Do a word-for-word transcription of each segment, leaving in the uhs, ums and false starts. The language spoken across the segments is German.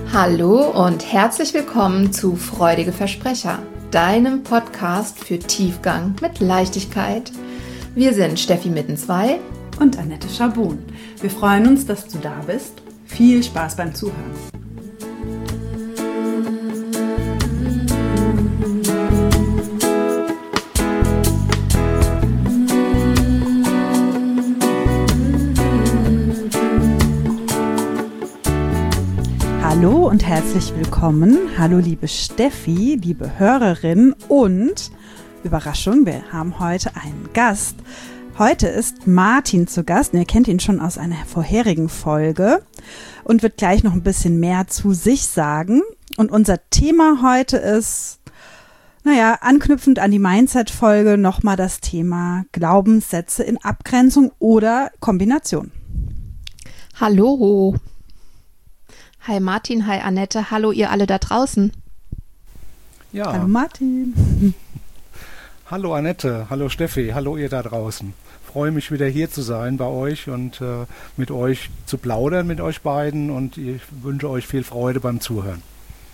Hallo und herzlich willkommen zu Freudige Versprecher, deinem Podcast für Tiefgang mit Leichtigkeit. Wir sind Steffi Mittenzwei und Annette Schabun. Wir freuen uns, dass du da bist. Viel Spaß beim Zuhören. Hallo und herzlich willkommen. Hallo liebe Steffi, liebe Hörerin und Überraschung, wir haben heute einen Gast. Heute ist Martin zu Gast. Ihr kennt ihn schon aus einer vorherigen Folge und wird gleich noch ein bisschen mehr zu sich sagen. Und unser Thema heute ist, naja, anknüpfend an die Mindset-Folge nochmal das Thema Glaubenssätze in Abgrenzung oder Kombination. Hallo. Hi Martin, hi Annette, hallo ihr alle da draußen. Ja. Hallo Martin. Hallo Annette, hallo Steffi, hallo ihr da draußen. Freue mich wieder hier zu sein bei euch und äh, mit euch zu plaudern, mit euch beiden, und ich wünsche euch viel Freude beim Zuhören.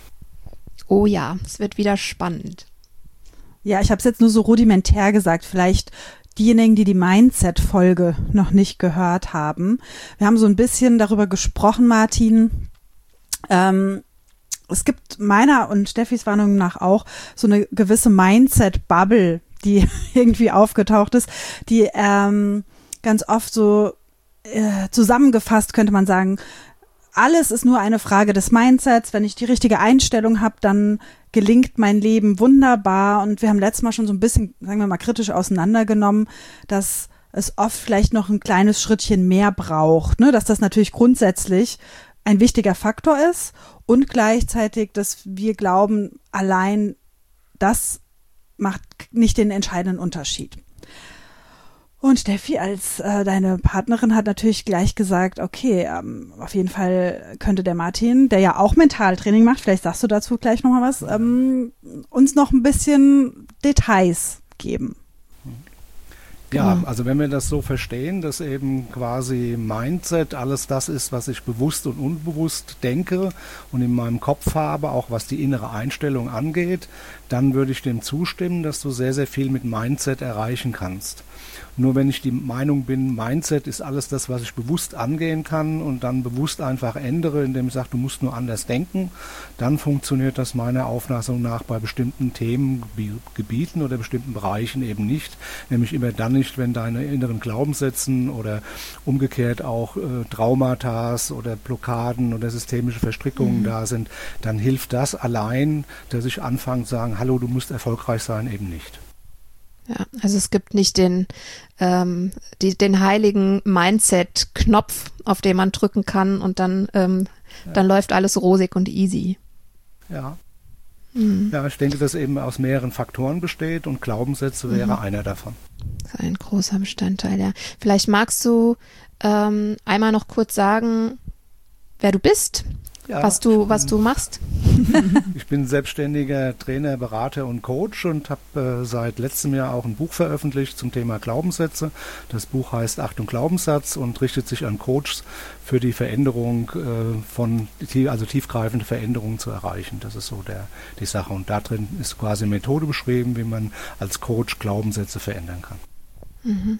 Oh ja, es wird wieder spannend. Ja, ich habe es jetzt nur so rudimentär gesagt, vielleicht diejenigen, die die Mindset-Folge noch nicht gehört haben. Wir haben so ein bisschen darüber gesprochen, Martin. Ähm, es gibt meiner und Steffis Warnung nach auch so eine gewisse Mindset-Bubble, die irgendwie aufgetaucht ist, die ähm, ganz oft so äh, zusammengefasst könnte man sagen, alles ist nur eine Frage des Mindsets. Wenn ich die richtige Einstellung habe, dann gelingt mein Leben wunderbar. Und wir haben letztes Mal schon so ein bisschen, sagen wir mal, kritisch auseinandergenommen, dass es oft vielleicht noch ein kleines Schrittchen mehr braucht, ne? Dass das natürlich grundsätzlich ein wichtiger Faktor ist und gleichzeitig, dass wir glauben, allein das macht nicht den entscheidenden Unterschied. Und Steffi als äh, deine Partnerin hat natürlich gleich gesagt, okay, ähm, auf jeden Fall könnte der Martin, der ja auch Mentaltraining macht, vielleicht sagst du dazu gleich nochmal was, ähm, uns noch ein bisschen Details geben. Ja, also wenn wir das so verstehen, dass eben quasi Mindset alles das ist, was ich bewusst und unbewusst denke und in meinem Kopf habe, auch was die innere Einstellung angeht, dann würde ich dem zustimmen, dass du sehr, sehr viel mit Mindset erreichen kannst. Nur wenn ich die Meinung bin, Mindset ist alles das, was ich bewusst angehen kann und dann bewusst einfach ändere, indem ich sage, du musst nur anders denken, dann funktioniert das meiner Auffassung nach bei bestimmten Themengebieten oder bestimmten Bereichen eben nicht. Nämlich immer dann nicht, wenn deine inneren Glaubenssätze oder umgekehrt auch äh, Traumata oder Blockaden oder systemische Verstrickungen mhm. da sind, dann hilft das allein, dass ich anfange zu sagen, hallo, du musst erfolgreich sein, eben nicht. Ja, also es gibt nicht den, ähm, die, den heiligen Mindset-Knopf, auf den man drücken kann und dann, ähm, ja. dann läuft alles rosig und easy. Ja. Mhm. Ja, ich denke, dass eben aus mehreren Faktoren besteht und Glaubenssätze wäre mhm. einer davon. Das ist ein großer Bestandteil, ja. Vielleicht magst du ähm, einmal noch kurz sagen, wer du bist, ja, was du, bin, was du machst. Ich bin selbstständiger Trainer, Berater und Coach und habe äh, seit letztem Jahr auch ein Buch veröffentlicht zum Thema Glaubenssätze. Das Buch heißt Achtung Glaubenssatz und richtet sich an Coaches für die Veränderung äh, von, also tiefgreifende Veränderungen zu erreichen. Das ist so der, die Sache. Und da drin ist quasi eine Methode beschrieben, wie man als Coach Glaubenssätze verändern kann. Mhm.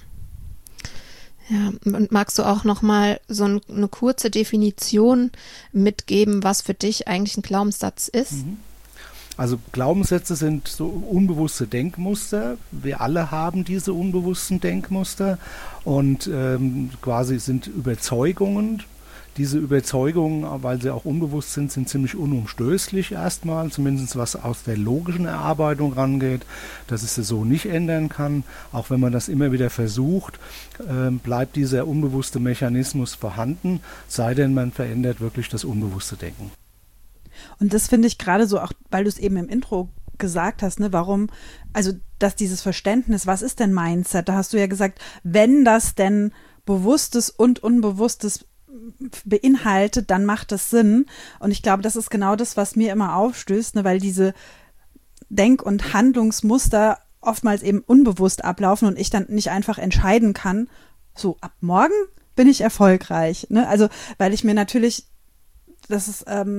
Ja, und magst du auch nochmal so ein, eine kurze Definition mitgeben, was für dich eigentlich ein Glaubenssatz ist? Also Glaubenssätze sind so unbewusste Denkmuster. Wir alle haben diese unbewussten Denkmuster und ähm, quasi sind Überzeugungen. Diese Überzeugungen, weil sie auch unbewusst sind, sind ziemlich unumstößlich erstmal, zumindest was aus der logischen Erarbeitung rangeht, dass es sie so nicht ändern kann. Auch wenn man das immer wieder versucht, äh, bleibt dieser unbewusste Mechanismus vorhanden, sei denn man verändert wirklich das unbewusste Denken. Und das finde ich gerade so, auch weil du es eben im Intro gesagt hast, ne, warum, also dass dieses Verständnis, was ist denn Mindset? Da hast du ja gesagt, wenn das denn Bewusstes und Unbewusstes beinhaltet, dann macht das Sinn. Und ich glaube, das ist genau das, was mir immer aufstößt, ne, weil diese Denk- und Handlungsmuster oftmals eben unbewusst ablaufen und ich dann nicht einfach entscheiden kann, so ab morgen bin ich erfolgreich. Ne? Also, weil ich mir natürlich, das ist, ähm,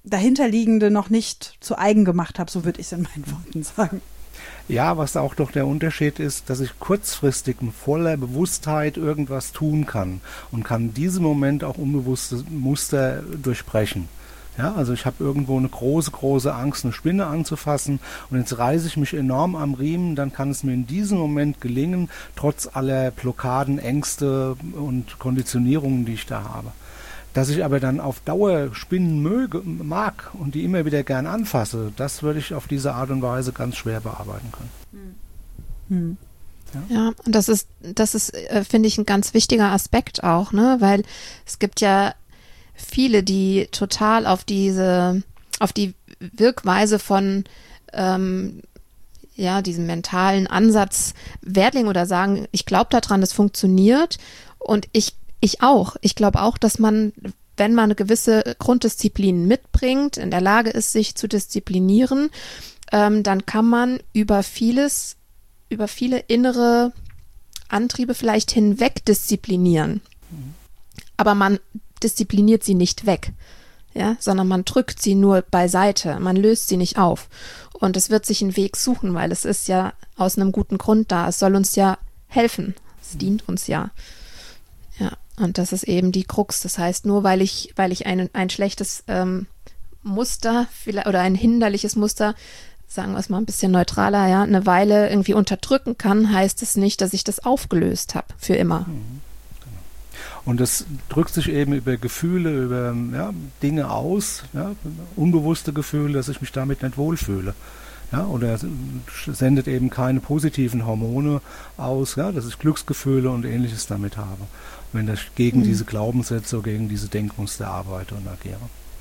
dahinterliegende noch nicht zu eigen gemacht habe, so würde ich es in meinen Worten sagen. Ja, was auch doch der Unterschied ist, dass ich kurzfristig mit voller Bewusstheit irgendwas tun kann und kann in diesem Moment auch unbewusste Muster durchbrechen. Ja, also ich habe irgendwo eine große, große Angst, eine Spinne anzufassen und jetzt reiße ich mich enorm am Riemen, dann kann es mir in diesem Moment gelingen, trotz aller Blockaden, Ängste und Konditionierungen, die ich da habe. Dass ich aber dann auf Dauer Spinnen möge, mag und die immer wieder gern anfasse, das würde ich auf diese Art und Weise ganz schwer bearbeiten können. Hm. Ja. ja, und das ist, das ist, äh, finde ich, ein ganz wichtiger Aspekt auch, ne, weil es gibt ja viele, die total auf diese, auf die Wirkweise von, ähm, ja, diesem mentalen Ansatz Wert legen oder sagen, ich glaube daran, das funktioniert und ich Ich auch. Ich glaube auch, dass man, wenn man eine gewisse Grunddisziplin mitbringt, in der Lage ist, sich zu disziplinieren, ähm, dann kann man über vieles, über viele innere Antriebe vielleicht hinweg disziplinieren. Mhm. Aber man diszipliniert sie nicht weg, ja, sondern man drückt sie nur beiseite, man löst sie nicht auf. Und es wird sich einen Weg suchen, weil es ist ja aus einem guten Grund da. Es soll uns ja helfen. Es mhm. dient uns ja. Ja. Und das ist eben die Krux. Das heißt, nur weil ich, weil ich ein, ein schlechtes ähm, Muster oder ein hinderliches Muster, sagen wir es mal ein bisschen neutraler, ja, eine Weile irgendwie unterdrücken kann, heißt es nicht, dass ich das aufgelöst habe für immer. Mhm. Genau. Und das drückt sich eben über Gefühle, über ja, Dinge aus, ja, unbewusste Gefühle, dass ich mich damit nicht wohlfühle. Ja, oder sendet eben keine positiven Hormone aus, ja, dass ich Glücksgefühle und Ähnliches damit habe, wenn ich gegen mhm. diese Glaubenssätze, gegen diese Denkmuster arbeite und agiere.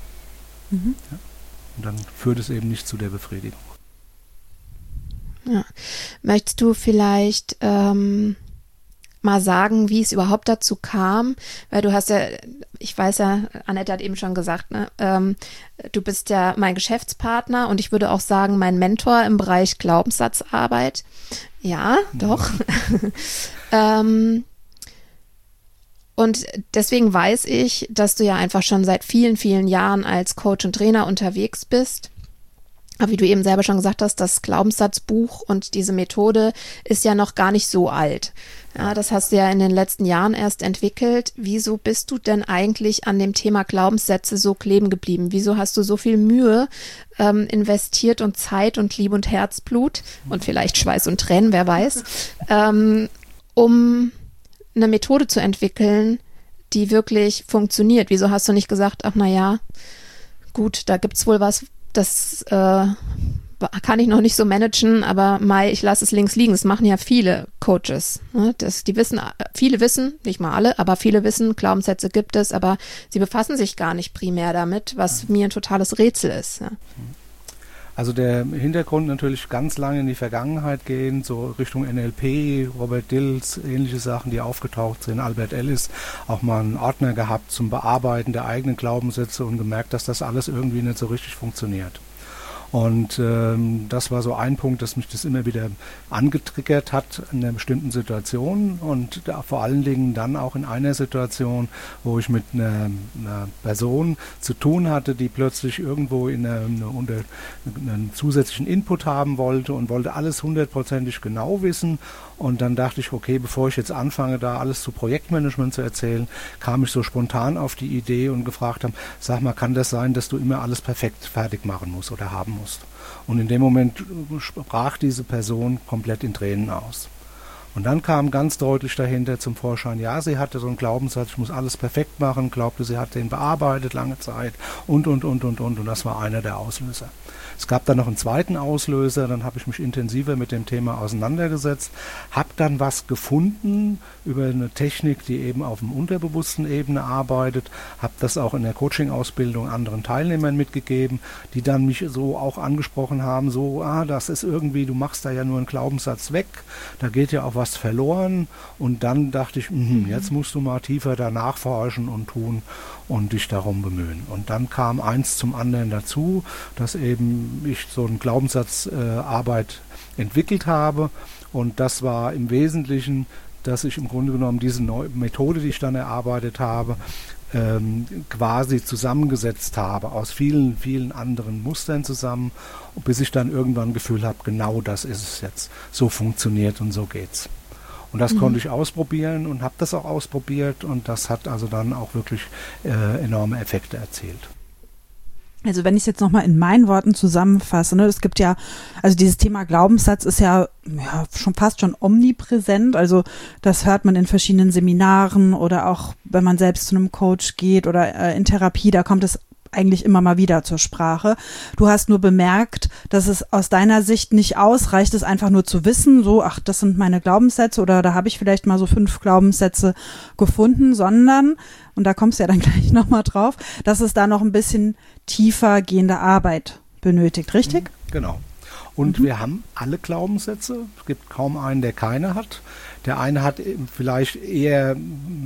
Mhm. Ja, und dann führt es eben nicht zu der Befriedigung. Ja. Möchtest du vielleicht ähm, mal sagen, wie es überhaupt dazu kam? Weil du hast ja, ich weiß ja, Annette hat eben schon gesagt, ne, ähm, du bist ja mein Geschäftspartner und ich würde auch sagen, mein Mentor im Bereich Glaubenssatzarbeit. Ja, mhm. doch. ähm, Und deswegen weiß ich, dass du ja einfach schon seit vielen, vielen Jahren als Coach und Trainer unterwegs bist. Aber wie du eben selber schon gesagt hast, das Glaubenssatzbuch und diese Methode ist ja noch gar nicht so alt. Ja, das hast du ja in den letzten Jahren erst entwickelt. Wieso bist du denn eigentlich an dem Thema Glaubenssätze so kleben geblieben? Wieso hast du so viel Mühe ähm, investiert und Zeit und Liebe und Herzblut und vielleicht Schweiß und Tränen, wer weiß, ähm, um eine Methode zu entwickeln, die wirklich funktioniert? Wieso hast du nicht gesagt, ach na ja, gut, da gibt's wohl was, das äh, kann ich noch nicht so managen, aber Mai, ich lasse es links liegen. Das machen ja viele Coaches. Ne? Das, die wissen, viele wissen, nicht mal alle, aber viele wissen, Glaubenssätze gibt es, aber sie befassen sich gar nicht primär damit, was mir ein totales Rätsel ist. Ja. Also der Hintergrund natürlich ganz lange in die Vergangenheit gehen, so Richtung N L P, Robert Dills, ähnliche Sachen, die aufgetaucht sind. Albert Ellis, auch mal einen Ordner gehabt zum Bearbeiten der eigenen Glaubenssätze und gemerkt, dass das alles irgendwie nicht so richtig funktioniert. Und ähm, das war so ein Punkt, dass mich das immer wieder angetriggert hat in einer bestimmten Situation und da vor allen Dingen dann auch in einer Situation, wo ich mit einer, einer Person zu tun hatte, die plötzlich irgendwo in einer, eine, unter, einen zusätzlichen Input haben wollte und wollte alles hundertprozentig genau wissen. Und dann dachte ich, okay, bevor ich jetzt anfange, da alles zu Projektmanagement zu erzählen, kam ich so spontan auf die Idee und gefragt habe, sag mal, kann das sein, dass du immer alles perfekt fertig machen musst oder haben musst? Und in dem Moment sprach diese Person komplett in Tränen aus. Und dann kam ganz deutlich dahinter zum Vorschein, ja, sie hatte so einen Glaubenssatz, ich muss alles perfekt machen, glaubte, sie hat den bearbeitet lange Zeit und, und, und, und, und. Und das war einer der Auslöser. Es gab dann noch einen zweiten Auslöser, dann habe ich mich intensiver mit dem Thema auseinandergesetzt, habe dann was gefunden über eine Technik, die eben auf dem unterbewussten Ebene arbeitet, habe das auch in der Coaching-Ausbildung anderen Teilnehmern mitgegeben, die dann mich so auch angesprochen haben, so, ah, das ist irgendwie, du machst da ja nur einen Glaubenssatz weg, da geht ja auch was verloren. Und dann dachte ich, mh, jetzt musst du mal tiefer danach forschen und tun und dich darum bemühen. Und dann kam eins zum anderen dazu, dass eben ich so eine Glaubenssatzarbeit äh, entwickelt habe. Und das war im Wesentlichen, dass ich im Grunde genommen diese neue Methode, die ich dann erarbeitet habe, ähm, quasi zusammengesetzt habe, aus vielen, vielen anderen Mustern zusammen, bis ich dann irgendwann ein Gefühl habe, genau das ist es jetzt. So funktioniert und so geht's. Und das mhm. konnte ich ausprobieren und habe das auch ausprobiert und das hat also dann auch wirklich äh, enorme Effekte erzielt. Also wenn ich es jetzt nochmal in meinen Worten zusammenfasse, ne, es gibt ja, also dieses Thema Glaubenssatz ist ja, ja schon fast schon omnipräsent, also das hört man in verschiedenen Seminaren oder auch wenn man selbst zu einem Coach geht oder äh, in Therapie, da kommt es eigentlich immer mal wieder zur Sprache. Du hast nur bemerkt, dass es aus deiner Sicht nicht ausreicht, es einfach nur zu wissen, so, ach, das sind meine Glaubenssätze oder da habe ich vielleicht mal so fünf Glaubenssätze gefunden, sondern, und da kommst du ja dann gleich nochmal drauf, dass es da noch ein bisschen tiefer gehende Arbeit benötigt, richtig? Genau. Und mhm. wir haben alle Glaubenssätze. Es gibt kaum einen, der keine hat. Der eine hat vielleicht eher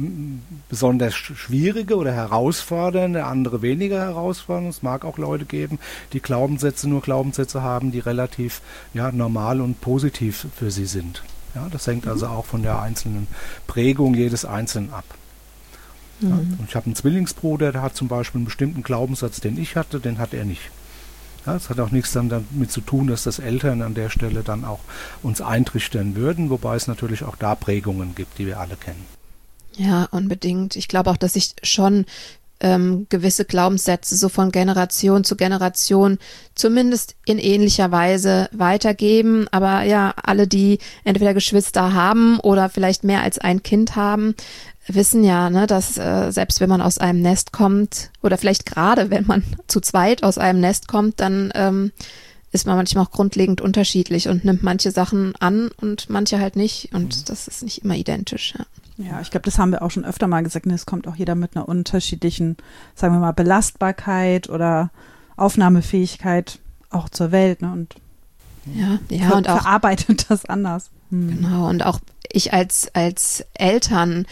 besonders schwierige oder herausfordernde, der andere weniger herausfordernde. Es mag auch Leute geben, die Glaubenssätze nur Glaubenssätze haben, die relativ ja, normal und positiv für sie sind. Ja, das hängt also auch von der einzelnen Prägung jedes Einzelnen ab. Mhm. Ja, und ich habe einen Zwillingsbruder, der hat zum Beispiel einen bestimmten Glaubenssatz, den ich hatte, den hat er nicht. Ja, es hat auch nichts dann damit zu tun, dass das Eltern an der Stelle dann auch uns eintrichtern würden, wobei es natürlich auch da Prägungen gibt, die wir alle kennen. Ja, unbedingt. Ich glaube auch, dass sich schon ähm, gewisse Glaubenssätze so von Generation zu Generation zumindest in ähnlicher Weise weitergeben. Aber ja, alle, die entweder Geschwister haben oder vielleicht mehr als ein Kind haben, wissen ja, ne, dass äh, selbst wenn man aus einem Nest kommt oder vielleicht gerade wenn man zu zweit aus einem Nest kommt, dann ähm, ist man manchmal auch grundlegend unterschiedlich und nimmt manche Sachen an und manche halt nicht und mhm. das ist nicht immer identisch. Ja, ja ich glaube, das haben wir auch schon öfter mal gesagt, es kommt auch jeder mit einer unterschiedlichen, sagen wir mal, Belastbarkeit oder Aufnahmefähigkeit auch zur Welt, ne, und ja, ja ver- und auch verarbeitet das anders. Hm. Genau, und auch ich als als Eltern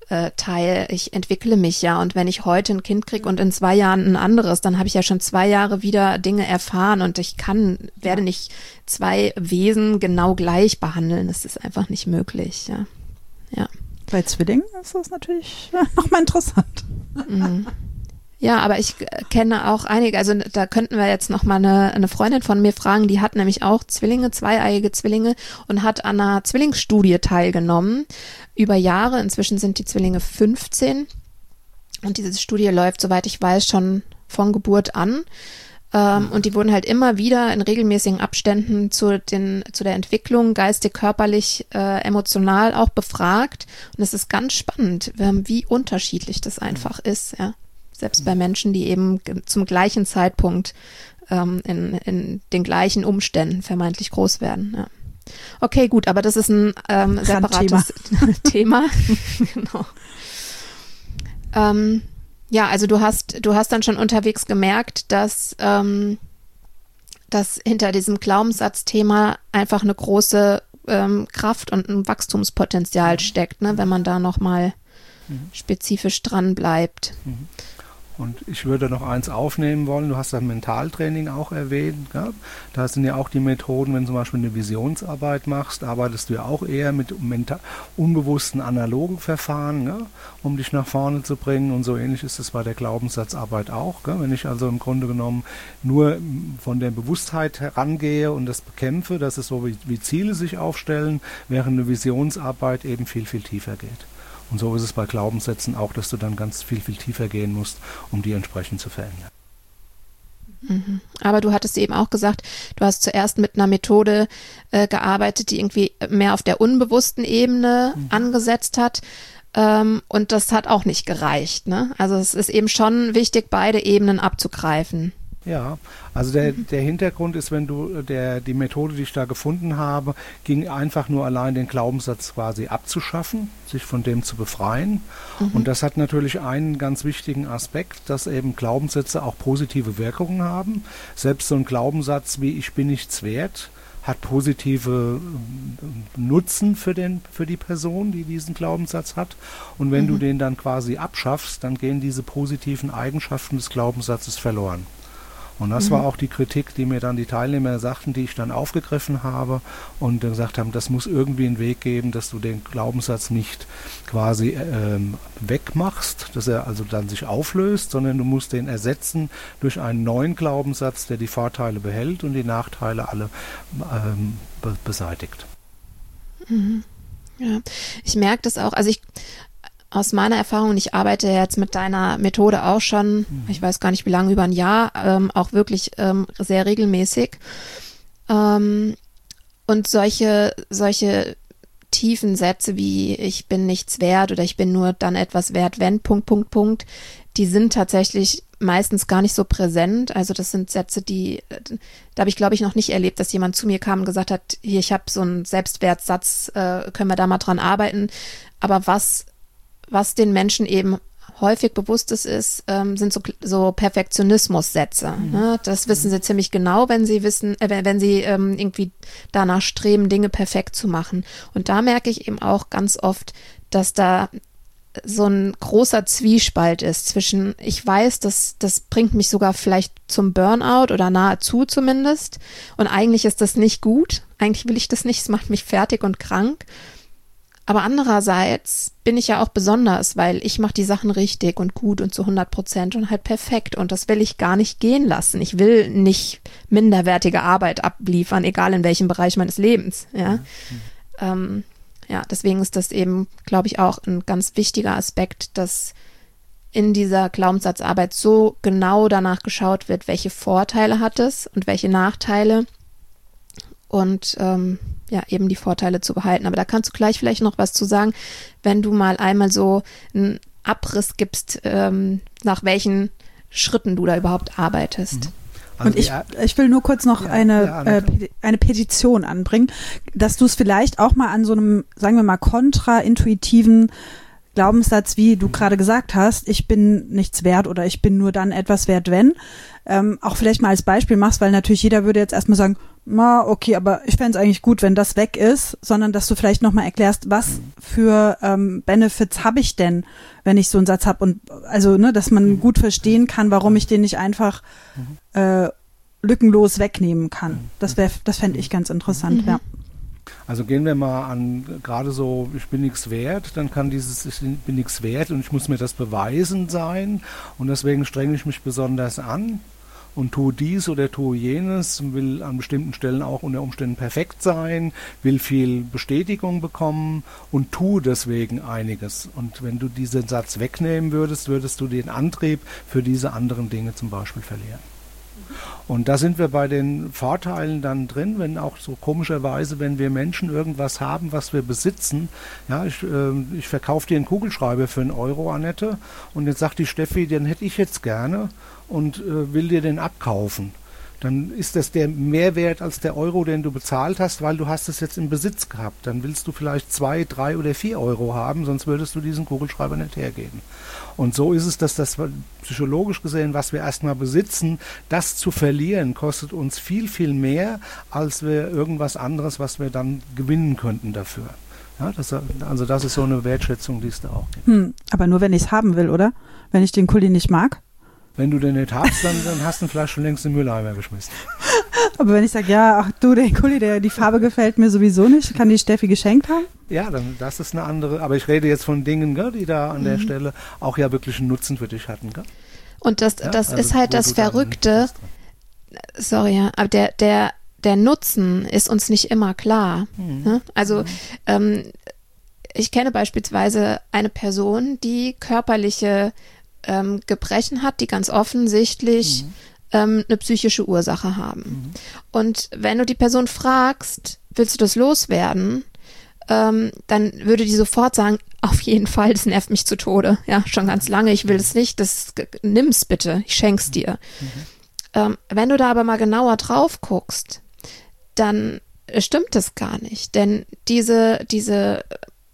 Teil, ich entwickle mich ja und wenn ich heute ein Kind kriege und in zwei Jahren ein anderes, dann habe ich ja schon zwei Jahre wieder Dinge erfahren und ich kann, werde nicht zwei Wesen genau gleich behandeln. Das ist einfach nicht möglich, ja. Ja. Bei Zwillingen ist das natürlich nochmal interessant. Mhm. Ja, aber ich kenne auch einige, also da könnten wir jetzt noch mal eine, eine Freundin von mir fragen, die hat nämlich auch Zwillinge, zweieiige Zwillinge und hat an einer Zwillingsstudie teilgenommen über Jahre. Inzwischen sind die Zwillinge fünfzehn und diese Studie läuft, soweit ich weiß, schon von Geburt an. Ähm, und die wurden halt immer wieder in regelmäßigen Abständen zu den zu der Entwicklung geistig, körperlich, äh, emotional auch befragt. Und es ist ganz spannend, wie unterschiedlich das einfach ist, ja. Selbst bei Menschen, die eben zum gleichen Zeitpunkt ähm, in, in den gleichen Umständen vermeintlich groß werden. Ja. Okay, gut, aber das ist ein ähm, separates Thema. Genau. Ähm, ja, also du hast, du hast dann schon unterwegs gemerkt, dass, ähm, dass hinter diesem Glaubenssatzthema einfach eine große ähm, Kraft und ein Wachstumspotenzial steckt, ne, wenn man da nochmal mhm. spezifisch dran bleibt. Mhm. Und ich würde noch eins aufnehmen wollen, du hast das Mentaltraining auch erwähnt, ja? Da sind ja auch die Methoden, wenn du zum Beispiel eine Visionsarbeit machst, arbeitest du ja auch eher mit mental, unbewussten analogen Verfahren, ja? Um dich nach vorne zu bringen und so ähnlich ist es bei der Glaubenssatzarbeit auch. Ja? Wenn ich also im Grunde genommen nur von der Bewusstheit herangehe und das bekämpfe, das ist so, wie, wie Ziele sich aufstellen, während eine Visionsarbeit eben viel, viel tiefer geht. Und so ist es bei Glaubenssätzen auch, dass du dann ganz viel, viel tiefer gehen musst, um die entsprechend zu verändern. Mhm. Aber du hattest eben auch gesagt, du hast zuerst mit einer Methode äh, gearbeitet, die irgendwie mehr auf der unbewussten Ebene mhm. angesetzt hat. Ähm, und das hat auch nicht gereicht, ne? Also es ist eben schon wichtig, beide Ebenen abzugreifen. Ja, also der, der Hintergrund ist, wenn du, der, die Methode, die ich da gefunden habe, ging einfach nur allein den Glaubenssatz quasi abzuschaffen, sich von dem zu befreien. Mhm. Und das hat natürlich einen ganz wichtigen Aspekt, dass eben Glaubenssätze auch positive Wirkungen haben. Selbst so ein Glaubenssatz wie ich bin nichts wert hat positive Nutzen für, den, für die Person, die diesen Glaubenssatz hat. Und wenn mhm. du den dann quasi abschaffst, dann gehen diese positiven Eigenschaften des Glaubenssatzes verloren. Und das Mhm. war auch die Kritik, die mir dann die Teilnehmer sagten, die ich dann aufgegriffen habe und gesagt haben, das muss irgendwie einen Weg geben, dass du den Glaubenssatz nicht quasi ähm, wegmachst, dass er also dann sich auflöst, sondern du musst den ersetzen durch einen neuen Glaubenssatz, der die Vorteile behält und die Nachteile alle ähm, be- beseitigt. Mhm. Ja, ich merke das auch, also ich aus meiner Erfahrung, und ich arbeite jetzt mit deiner Methode auch schon, mhm. ich weiß gar nicht wie lange, über ein Jahr, ähm, auch wirklich ähm, sehr regelmäßig. Ähm, und solche, solche tiefen Sätze wie ich bin nichts wert oder ich bin nur dann etwas wert, wenn, Punkt, Punkt, Punkt, die sind tatsächlich meistens gar nicht so präsent. Also das sind Sätze, die, da habe ich glaube ich noch nicht erlebt, dass jemand zu mir kam und gesagt hat, hier, ich habe so einen Selbstwertsatz, äh, können wir da mal dran arbeiten. Aber was Was den Menschen eben häufig bewusst ist, ist ähm, sind so, so Perfektionismus-Sätze. Mhm. Ne? Das wissen sie ziemlich genau, wenn sie wissen, äh, wenn, wenn sie ähm, irgendwie danach streben, Dinge perfekt zu machen. Und da merke ich eben auch ganz oft, dass da so ein großer Zwiespalt ist zwischen, ich weiß, dass das bringt mich sogar vielleicht zum Burnout oder nahezu zumindest. Und eigentlich ist das nicht gut. Eigentlich will ich das nicht. Es macht mich fertig und krank. Aber andererseits bin ich ja auch besonders, weil ich mache die Sachen richtig und gut und zu hundert Prozent und halt perfekt und das will ich gar nicht gehen lassen. Ich will nicht minderwertige Arbeit abliefern, egal in welchem Bereich meines Lebens. Ja, mhm. ähm, ja, deswegen ist das eben, glaube ich, auch ein ganz wichtiger Aspekt, dass in dieser Glaubenssatzarbeit so genau danach geschaut wird, welche Vorteile hat es und welche Nachteile. Und ähm, ja, eben die Vorteile zu behalten. Aber da kannst du gleich vielleicht noch was zu sagen, wenn du mal einmal so einen Abriss gibst, ähm, nach welchen Schritten du da überhaupt arbeitest. Mhm. Also und ich, ich will nur kurz noch ja, eine, ja, äh, eine Petition anbringen, dass du es vielleicht auch mal an so einem, sagen wir mal, kontraintuitiven Glaubenssatz, wie du gerade gesagt hast, ich bin nichts wert oder ich bin nur dann etwas wert, wenn, ähm, auch vielleicht mal als Beispiel machst, weil natürlich jeder würde jetzt erstmal sagen, na, okay, aber ich fände es eigentlich gut, wenn das weg ist, sondern dass du vielleicht nochmal erklärst, was für ähm, Benefits habe ich denn, wenn ich so einen Satz habe und also, ne, dass man gut verstehen kann, warum ich den nicht einfach äh, lückenlos wegnehmen kann. Das wäre, das fände ich ganz interessant, mhm. ja. Also gehen wir mal an, gerade so, ich bin nichts wert, dann kann dieses, ich bin nichts wert und ich muss mir das beweisen sein und deswegen strenge ich mich besonders an und tue dies oder tue jenes, will an bestimmten Stellen auch unter Umständen perfekt sein, will viel Bestätigung bekommen und tue deswegen einiges. Und wenn du diesen Satz wegnehmen würdest, würdest du den Antrieb für diese anderen Dinge zum Beispiel verlieren. Und da sind wir bei den Vorteilen dann drin, wenn auch so komischerweise, wenn wir Menschen irgendwas haben, was wir besitzen. Ja, ich, äh, ich verkaufe dir einen Kugelschreiber für einen Euro, Annette, und jetzt sagt die Steffi, den hätte ich jetzt gerne und äh, will dir den abkaufen. Dann ist das der Mehrwert als der Euro, den du bezahlt hast, weil du hast es jetzt im Besitz gehabt. Dann willst du vielleicht zwei, drei oder vier Euro haben, sonst würdest du diesen Kugelschreiber nicht hergeben. Und so ist es, dass das psychologisch gesehen, was wir erstmal besitzen, das zu verlieren, kostet uns viel, viel mehr, als wir irgendwas anderes, was wir dann gewinnen könnten dafür. Ja, das, also das ist so eine Wertschätzung, die es da auch gibt. Hm, aber nur, wenn ich es haben will, oder? Wenn ich den Kuli nicht mag? Wenn du den nicht hast, dann, dann hast du ihn vielleicht schon längst in den Mülleimer geschmissen. Aber wenn ich sage, ja, ach du, der Kuli, der, die Farbe gefällt mir sowieso nicht, kann die Steffi geschenkt haben? Ja, dann das ist eine andere, aber ich rede jetzt von Dingen, gell, die da an mhm. der Stelle auch ja wirklich einen Nutzen für dich hatten. Gell? Und das, ja, das also ist halt das Verrückte, sorry, ja, aber der, der, der Nutzen ist uns nicht immer klar. Mhm. Ne? Also mhm. ähm, ich kenne beispielsweise eine Person, die körperliche ähm, Gebrechen hat, die ganz offensichtlich mhm. ähm, eine psychische Ursache haben. Mhm. Und wenn du die Person fragst, willst du das loswerden, ähm, dann würde die sofort sagen, auf jeden Fall, das nervt mich zu Tode. Ja, schon ganz lange, ich will es nicht, das nimm's bitte, ich schenk's dir. Mhm. Ähm, wenn du da aber mal genauer drauf guckst, dann stimmt das gar nicht, denn diese, diese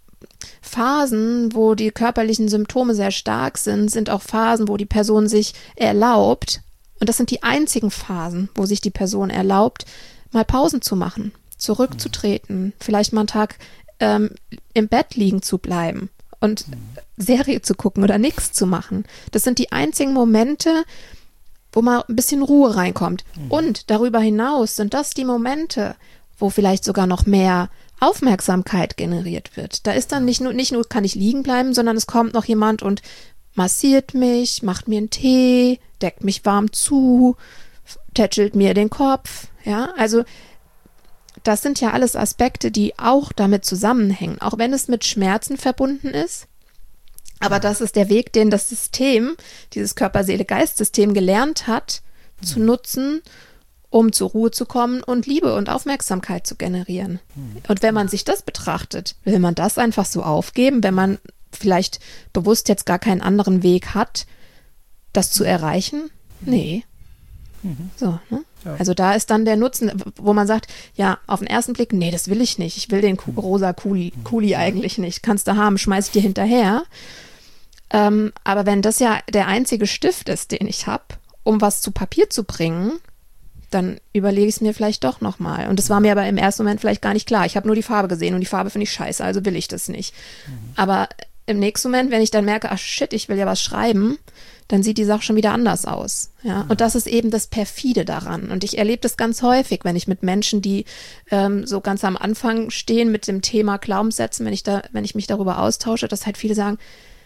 Phasen, wo die körperlichen Symptome sehr stark sind, sind auch Phasen, wo die Person sich erlaubt, und das sind die einzigen Phasen, wo sich die Person erlaubt, mal Pausen zu machen, zurückzutreten, vielleicht mal einen Tag ähm, im Bett liegen zu bleiben und Serie zu gucken oder nichts zu machen. Das sind die einzigen Momente, wo mal ein bisschen Ruhe reinkommt. Mhm. Und darüber hinaus sind das die Momente, wo vielleicht sogar noch mehr Aufmerksamkeit generiert wird. Da ist dann nicht nur, nicht nur kann ich liegen bleiben, sondern es kommt noch jemand und massiert mich, macht mir einen Tee, deckt mich warm zu, tätschelt mir den Kopf. Ja, also das sind ja alles Aspekte, die auch damit zusammenhängen, auch wenn es mit Schmerzen verbunden ist. Aber das ist der Weg, den das System, dieses Körper-Seele-Geist-System gelernt hat, mhm. zu nutzen, um zur Ruhe zu kommen und Liebe und Aufmerksamkeit zu generieren. Mhm. Und wenn man sich das betrachtet, will man das einfach so aufgeben, wenn man vielleicht bewusst jetzt gar keinen anderen Weg hat, das zu erreichen? Nee. Mhm. So, ne? Ja. Also da ist dann der Nutzen, wo man sagt, ja, auf den ersten Blick, nee, das will ich nicht. Ich will den Ku- rosa Kuli, Kuli eigentlich nicht. Kannst du haben, schmeiß ich dir hinterher. Ähm, aber wenn das ja der einzige Stift ist, den ich habe, um was zu Papier zu bringen, dann überlege ich es mir vielleicht doch nochmal. Und das war mir aber im ersten Moment vielleicht gar nicht klar. Ich habe nur die Farbe gesehen und die Farbe finde ich scheiße, also will ich das nicht. Mhm. Aber im nächsten Moment, wenn ich dann merke, ach shit, ich will ja was schreiben, dann sieht die Sache schon wieder anders aus. Ja? Und das ist eben das Perfide daran. Und ich erlebe das ganz häufig, wenn ich mit Menschen, die ähm, so ganz am Anfang stehen mit dem Thema Glaubenssätzen, wenn ich da, wenn ich mich darüber austausche, dass halt viele sagen,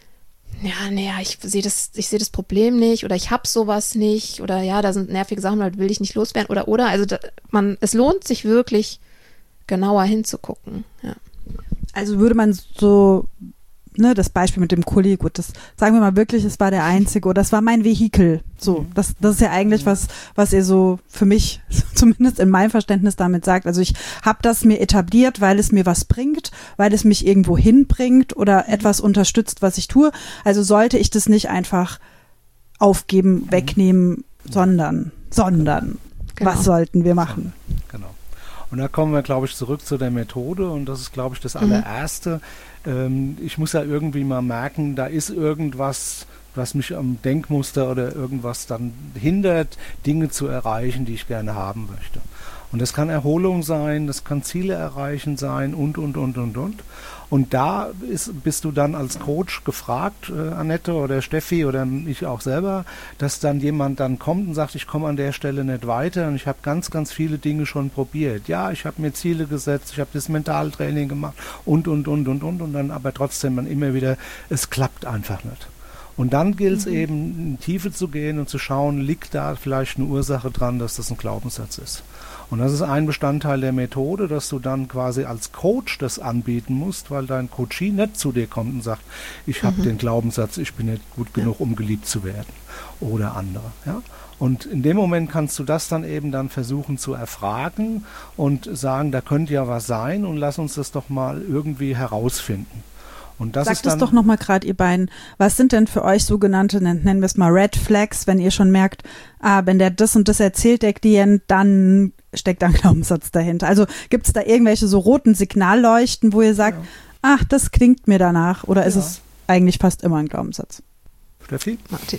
ja, naja, ich sehe das, ich sehe das Problem nicht oder ich habe sowas nicht oder ja, da sind nervige Sachen, da will ich nicht loswerden oder oder. Also da, man, es lohnt sich wirklich genauer hinzugucken. Ja. Also würde man so, ne, das Beispiel mit dem Kuli, gut, das sagen wir mal wirklich, es war der einzige oder das war mein Vehikel. So, das, das ist ja eigentlich was, was ihr so für mich, zumindest in meinem Verständnis damit sagt. Also ich habe das mir etabliert, weil es mir was bringt, weil es mich irgendwo hinbringt oder etwas unterstützt, was ich tue. Also sollte ich das nicht einfach aufgeben, wegnehmen, sondern, sondern, genau. Was sollten wir machen? Genau. Und da kommen wir, glaube ich, zurück zu der Methode und das ist, glaube ich, das allererste. Mhm. Ich muss ja irgendwie mal merken, da ist irgendwas, was mich am Denkmuster oder irgendwas dann hindert, Dinge zu erreichen, die ich gerne haben möchte. Und das kann Erholung sein, das kann Ziele erreichen sein und, und, und, und, und. Und da ist, bist du dann als Coach gefragt, äh, Annette oder Steffi oder ich auch selber, dass dann jemand dann kommt und sagt, ich komme an der Stelle nicht weiter und ich habe ganz, ganz viele Dinge schon probiert. Ja, ich habe mir Ziele gesetzt, ich habe das Mentaltraining gemacht und, und, und, und, und. Und dann aber trotzdem dann immer wieder, es klappt einfach nicht. Und dann gilt es mhm. eben, in die Tiefe zu gehen und zu schauen, liegt da vielleicht eine Ursache dran, dass das ein Glaubenssatz ist. Und das ist ein Bestandteil der Methode, dass du dann quasi als Coach das anbieten musst, weil dein Coachee nicht zu dir kommt und sagt, ich habe mhm. den Glaubenssatz, ich bin nicht gut ja. genug, um geliebt zu werden oder andere. Ja? Und in dem Moment kannst du das dann eben dann versuchen zu erfragen und sagen, da könnte ja was sein und lass uns das doch mal irgendwie herausfinden. Und das Sagt ist dann, es doch nochmal gerade, ihr beiden, was sind denn für euch sogenannte, nennen wir es mal Red Flags, wenn ihr schon merkt, ah, wenn der das und das erzählt, der Klient, dann steckt da ein Glaubenssatz dahinter. Also gibt es da irgendwelche so roten Signalleuchten, wo ihr sagt, ja. ach, das klingt mir danach, oder ist ja. es eigentlich fast immer ein Glaubenssatz? Steffi? Martin.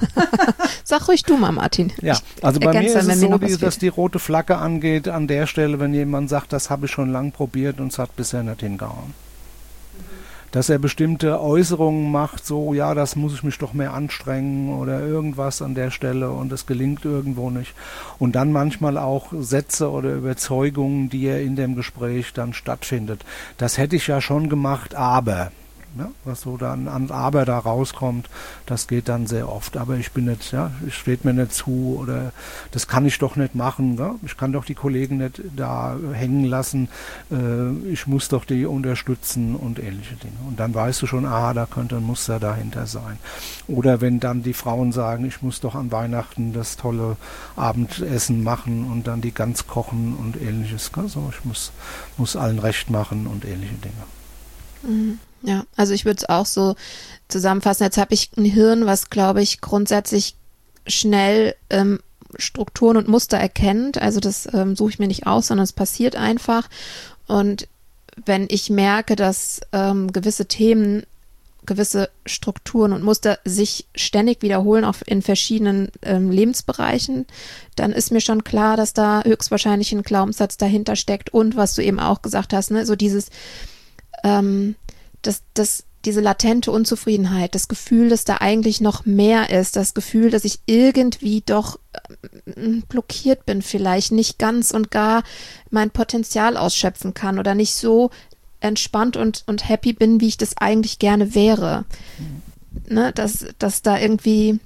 Sag ruhig du mal, Martin. Ja, also bei mir ist es so, die, dass die rote Flagge angeht an der Stelle, wenn jemand sagt, das habe ich schon lang probiert und es hat bisher nicht hingehauen. Dass er bestimmte Äußerungen macht, so, ja, das muss ich mich doch mehr anstrengen oder irgendwas an der Stelle und es gelingt irgendwo nicht. Und dann manchmal auch Sätze oder Überzeugungen, die er in dem Gespräch dann stattfindet. Das hätte ich ja schon gemacht, aber... Ja, was so dann an Aber da rauskommt, das geht dann sehr oft. Aber ich bin nicht, ja, es steht mir nicht zu oder das kann ich doch nicht machen. Ja? Ich kann doch die Kollegen nicht da hängen lassen. Äh, ich muss doch die unterstützen und ähnliche Dinge. Und dann weißt du schon, aha, da könnte ein Muster dahinter sein. Oder wenn dann die Frauen sagen, ich muss doch an Weihnachten das tolle Abendessen machen und dann die Gans kochen und ähnliches. Also ich muss, muss allen recht machen und ähnliche Dinge. Mhm. Ja, also ich würde es auch so zusammenfassen. Jetzt habe ich ein Hirn, was, glaube ich, grundsätzlich schnell ähm, Strukturen und Muster erkennt. Also das ähm, suche ich mir nicht aus, sondern es passiert einfach. Und wenn ich merke, dass ähm, gewisse Themen, gewisse Strukturen und Muster sich ständig wiederholen, auch in verschiedenen ähm, Lebensbereichen, dann ist mir schon klar, dass da höchstwahrscheinlich ein Glaubenssatz dahinter steckt. Und was du eben auch gesagt hast, ne, so dieses ähm, dass, dass diese latente Unzufriedenheit, das Gefühl, dass da eigentlich noch mehr ist, das Gefühl, dass ich irgendwie doch äh, blockiert bin, vielleicht nicht ganz und gar mein Potenzial ausschöpfen kann oder nicht so entspannt und, und happy bin, wie ich das eigentlich gerne wäre. Mhm. Ne, dass, dass da irgendwie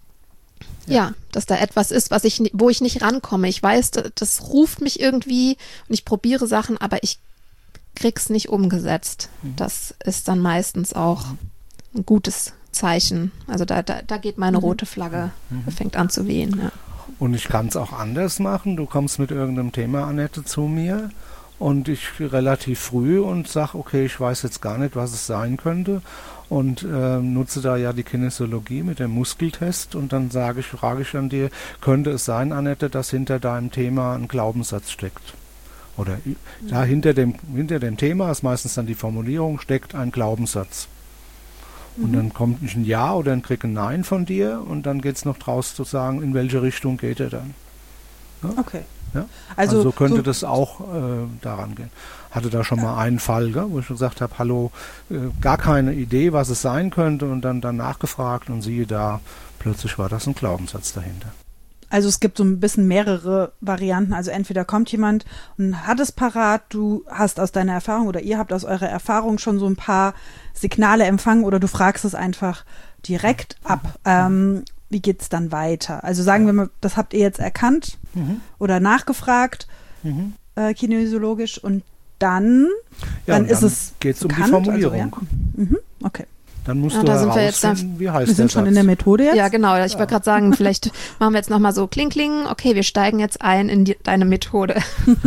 Ja. ja, dass da etwas ist, was ich, wo ich nicht rankomme. Ich weiß, das, das ruft mich irgendwie und ich probiere Sachen, aber ich krieg's nicht umgesetzt. Mhm. Das ist dann meistens auch ein gutes Zeichen. Also da, da, da geht meine mhm. rote Flagge, mhm. fängt an zu wehen. Ja. Und ich kann es auch anders machen. Du kommst mit irgendeinem Thema, Annette, zu mir und ich relativ früh und sag, okay, ich weiß jetzt gar nicht, was es sein könnte. Und äh, nutze da ja die Kinesiologie mit dem Muskeltest und dann sage ich, frage ich an dir, könnte es sein, Annette, dass hinter deinem Thema ein Glaubenssatz steckt? Oder mhm. da hinter dem, hinter dem Thema ist meistens dann die Formulierung, steckt ein Glaubenssatz. Mhm. Und dann kommt ein Ja oder ein krieg ein Nein von dir und dann geht es noch draus zu sagen, in welche Richtung geht er dann. Ja? Okay. Ja? Also, also so könnte so das auch äh, daran gehen. Hatte da schon mal einen Fall, gell, wo ich gesagt habe, hallo, äh, gar keine Idee, was es sein könnte und dann, dann nachgefragt und siehe da, plötzlich war das ein Glaubenssatz dahinter. Also es gibt so ein bisschen mehrere Varianten, also entweder kommt jemand und hat es parat, du hast aus deiner Erfahrung oder ihr habt aus eurer Erfahrung schon so ein paar Signale empfangen oder du fragst es einfach direkt ab. Ähm, wie geht's dann weiter? Also sagen wir mal, das habt ihr jetzt erkannt mhm. oder nachgefragt, mhm. äh, kinesiologisch und dann, ja, dann und ist dann es geht's um die Formulierung. Also, ja. mhm. Okay. Dann musst ja, du da sind wir herausfinden, jetzt wie heißt Wir sind der schon Satz. in der Methode jetzt? Ja, genau. Ich ja. wollte gerade sagen, vielleicht machen wir jetzt nochmal so kling, kling. Okay, wir steigen jetzt ein in die, deine Methode.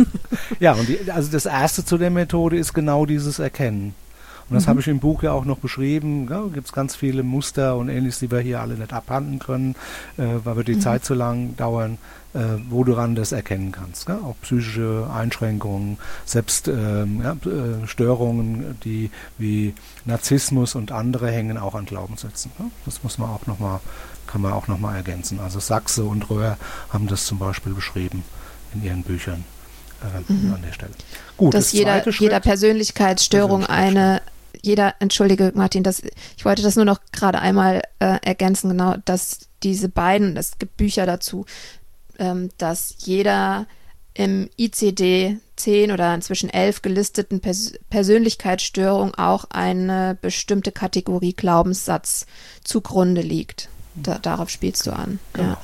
Ja, und die, also das Erste zu der Methode ist genau dieses Erkennen. Und das mhm. habe ich im Buch ja auch noch beschrieben. Ja, gibt es ganz viele Muster und Ähnliches, die wir hier alle nicht abhandeln können, äh, weil wir die mhm. Zeit zu lang dauern, äh, wo du ran das erkennen kannst. Ja? Auch psychische Einschränkungen, selbst ähm, ja, äh, Störungen, die wie Narzissmus und andere hängen auch an Glaubenssätzen. Ja? Das muss man auch noch mal, kann man auch noch mal ergänzen. Also Sachse und Röhr haben das zum Beispiel beschrieben in ihren Büchern äh, mhm. an der Stelle. Gut, dass jeder, jeder Persönlichkeitsstörung eine Jeder, entschuldige Martin, das, ich wollte das nur noch gerade einmal äh, ergänzen, genau, dass diese beiden, es gibt Bücher dazu, ähm, dass jeder im I C D zehn oder inzwischen elf gelisteten Pers- Persönlichkeitsstörung auch eine bestimmte Kategorie Glaubenssatz zugrunde liegt. Da, darauf spielst du an. Genau. Ja.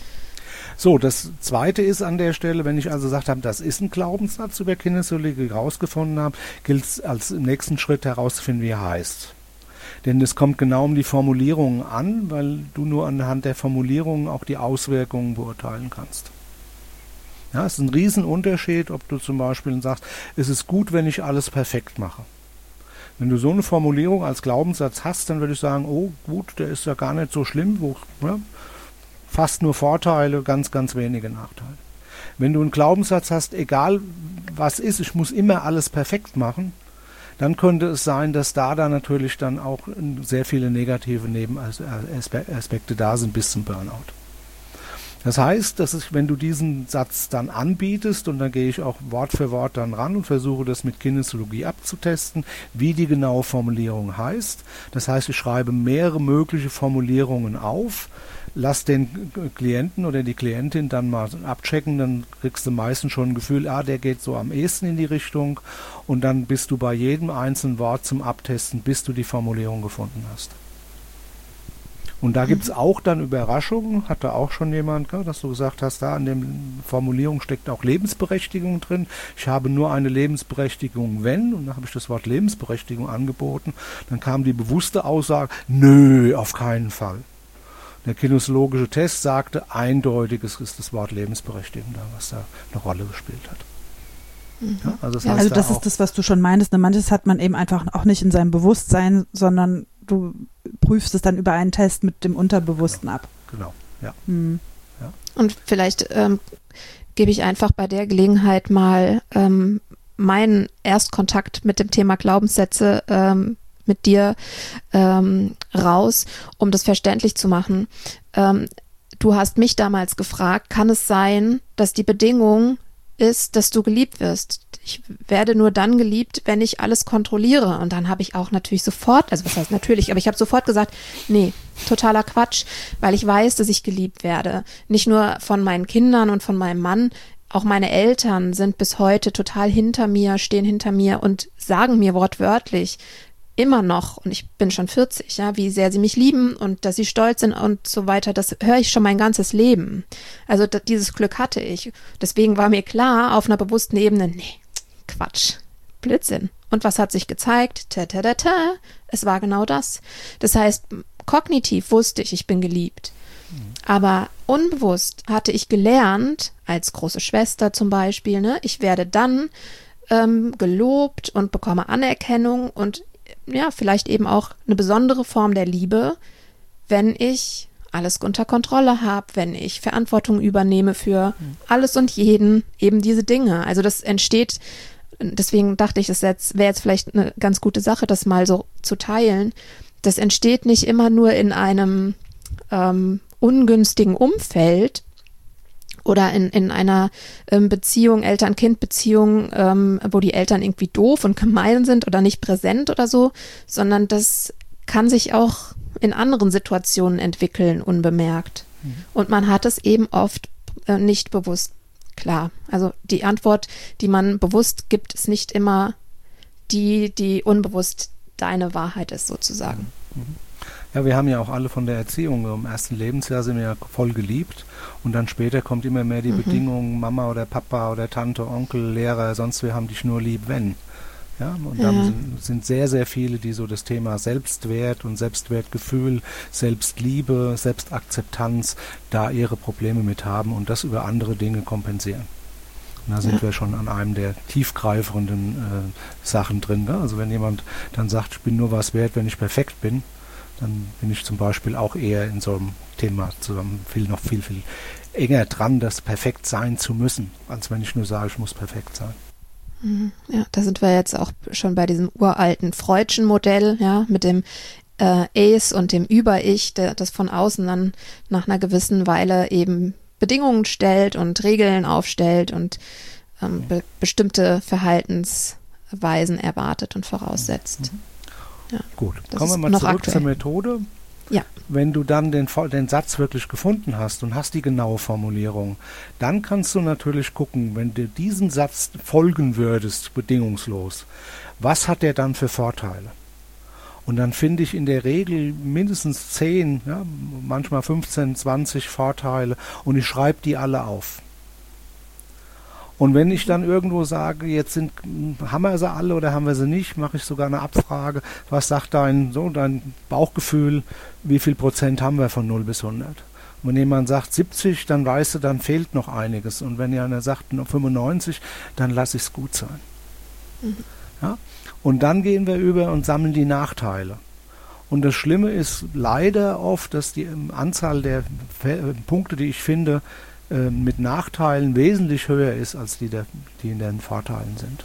So, das Zweite ist an der Stelle, wenn ich also gesagt habe, das ist ein Glaubenssatz über Kinesiologie rausgefunden habe, gilt es als im nächsten Schritt herauszufinden, wie er heißt. Denn es kommt genau um die Formulierungen an, weil du nur anhand der Formulierungen auch die Auswirkungen beurteilen kannst. Ja, es ist ein Riesenunterschied, ob du zum Beispiel sagst, es ist gut, wenn ich alles perfekt mache. Wenn du so eine Formulierung als Glaubenssatz hast, dann würde ich sagen, oh gut, der ist ja gar nicht so schlimm, wo, ja, fast nur Vorteile, ganz, ganz wenige Nachteile. Wenn du einen Glaubenssatz hast, egal was ist, ich muss immer alles perfekt machen, dann könnte es sein, dass da dann natürlich dann auch sehr viele negative Nebenaspekte da sind bis zum Burnout. Das heißt, dass ich, wenn du diesen Satz dann anbietest, und dann gehe ich auch Wort für Wort dann ran und versuche das mit Kinesiologie abzutesten, wie die genaue Formulierung heißt. Das heißt, ich schreibe mehrere mögliche Formulierungen auf, lass den Klienten oder die Klientin dann mal abchecken, dann kriegst du meistens schon ein Gefühl, ah, der geht so am ehesten in die Richtung, und dann bist du bei jedem einzelnen Wort zum Abtesten, bis du die Formulierung gefunden hast. Und da gibt es auch dann Überraschungen, hat da auch schon jemand, dass du gesagt hast, da an der Formulierung steckt auch Lebensberechtigung drin. Ich habe nur eine Lebensberechtigung, wenn, und da habe ich das Wort Lebensberechtigung angeboten, dann kam die bewusste Aussage, nö, auf keinen Fall. Der kinesiologische Test sagte, eindeutig ist das Wort Lebensberechtigung da, was da eine Rolle gespielt hat. Mhm. Ja, also das, ja, heißt also das da ist das, was du schon meintest. Manches hat man eben einfach auch nicht in seinem Bewusstsein, sondern du prüfst es dann über einen Test mit dem Unterbewussten genau, ab. Genau, ja. Mhm. ja. Und vielleicht ähm, gebe ich einfach bei der Gelegenheit mal ähm, meinen Erstkontakt mit dem Thema Glaubenssätze ähm, mit dir ähm, raus, um das verständlich zu machen. Ähm, du hast mich damals gefragt, kann es sein, dass die Bedingung ist, dass du geliebt wirst? ich werde nur dann geliebt, wenn ich alles kontrolliere. Und dann habe ich auch natürlich sofort, also was heißt natürlich, aber ich habe sofort gesagt, nee, totaler Quatsch, weil ich weiß, dass ich geliebt werde. Nicht nur von meinen Kindern und von meinem Mann, auch meine Eltern sind bis heute total hinter mir, stehen hinter mir und sagen mir wortwörtlich immer noch, und ich bin schon vierzig, ja, wie sehr sie mich lieben und dass sie stolz sind und so weiter, das höre ich schon mein ganzes Leben. Also da, dieses Glück hatte ich. Deswegen war mir klar, auf einer bewussten Ebene, nee, Quatsch, Blödsinn. Und was hat sich gezeigt? Ta, ta, ta, ta. Es war genau das. Das heißt, kognitiv wusste ich, ich bin geliebt. Aber unbewusst hatte ich gelernt, als große Schwester zum Beispiel, ne, ich werde dann ähm, gelobt und bekomme Anerkennung und ja, vielleicht eben auch eine besondere Form der Liebe, wenn ich alles unter Kontrolle habe, wenn ich Verantwortung übernehme für alles und jeden, eben diese Dinge. Also das entsteht, deswegen dachte ich, das wäre jetzt vielleicht eine ganz gute Sache, das mal so zu teilen. Das entsteht nicht immer nur in einem ähm, ungünstigen Umfeld oder in, in einer ähm, Beziehung, Eltern-Kind-Beziehung, ähm, wo die Eltern irgendwie doof und gemein sind oder nicht präsent oder so, sondern das kann sich auch in anderen Situationen entwickeln, unbemerkt. Mhm. Und man hat es eben oft äh, nicht bewusst klar. Also die Antwort, die man bewusst gibt, ist nicht immer die, die unbewusst deine Wahrheit ist, sozusagen. Mhm. Ja, wir haben ja auch alle von der Erziehung, im ersten Lebensjahr sind wir ja voll geliebt und dann später kommt immer mehr die mhm. Bedingung, Mama oder Papa oder Tante, Onkel, Lehrer, sonst wir haben dich nur lieb, wenn. Ja, und ja. dann sind, sind sehr, sehr viele, die so das Thema Selbstwert und Selbstwertgefühl, Selbstliebe, Selbstakzeptanz da ihre Probleme mit haben und das über andere Dinge kompensieren. Und da sind ja. wir schon an einem der tiefgreifenden äh, Sachen drin. Ne? Also wenn jemand dann sagt, ich bin nur was wert, wenn ich perfekt bin, dann bin ich zum Beispiel auch eher in so einem Thema zusammen viel noch viel, viel enger dran, das perfekt sein zu müssen, als wenn ich nur sage, ich muss perfekt sein. Ja, da sind wir jetzt auch schon bei diesem uralten Freudschen Modell, ja, mit dem äh, Ace und dem Über-Ich, der das von außen dann nach einer gewissen Weile eben Bedingungen stellt und Regeln aufstellt und ähm, be- bestimmte Verhaltensweisen erwartet und voraussetzt. Mhm. Ja, gut, kommen wir mal zurück aktuell. zur Methode. Ja. Wenn du dann den, den Satz wirklich gefunden hast und hast die genaue Formulierung, dann kannst du natürlich gucken, wenn du diesen Satz folgen würdest, bedingungslos, was hat der dann für Vorteile? Und dann finde ich in der Regel mindestens zehn, ja, manchmal fünfzehn, zwanzig Vorteile und ich schreibe die alle auf. Und wenn ich dann irgendwo sage, jetzt sind, haben wir sie alle oder haben wir sie nicht, mache ich sogar eine Abfrage, was sagt dein, so, dein Bauchgefühl, wie viel Prozent haben wir von null bis hundert? Und wenn jemand sagt siebzig, dann weißt du, dann fehlt noch einiges. Und wenn einer sagt fünfundneunzig, dann lasse ich es gut sein. Mhm. Ja? Und dann gehen wir über und sammeln die Nachteile. Und das Schlimme ist leider oft, dass die Anzahl der Punkte, die ich finde, mit Nachteilen wesentlich höher ist, als die, der, die in den Vorteilen sind.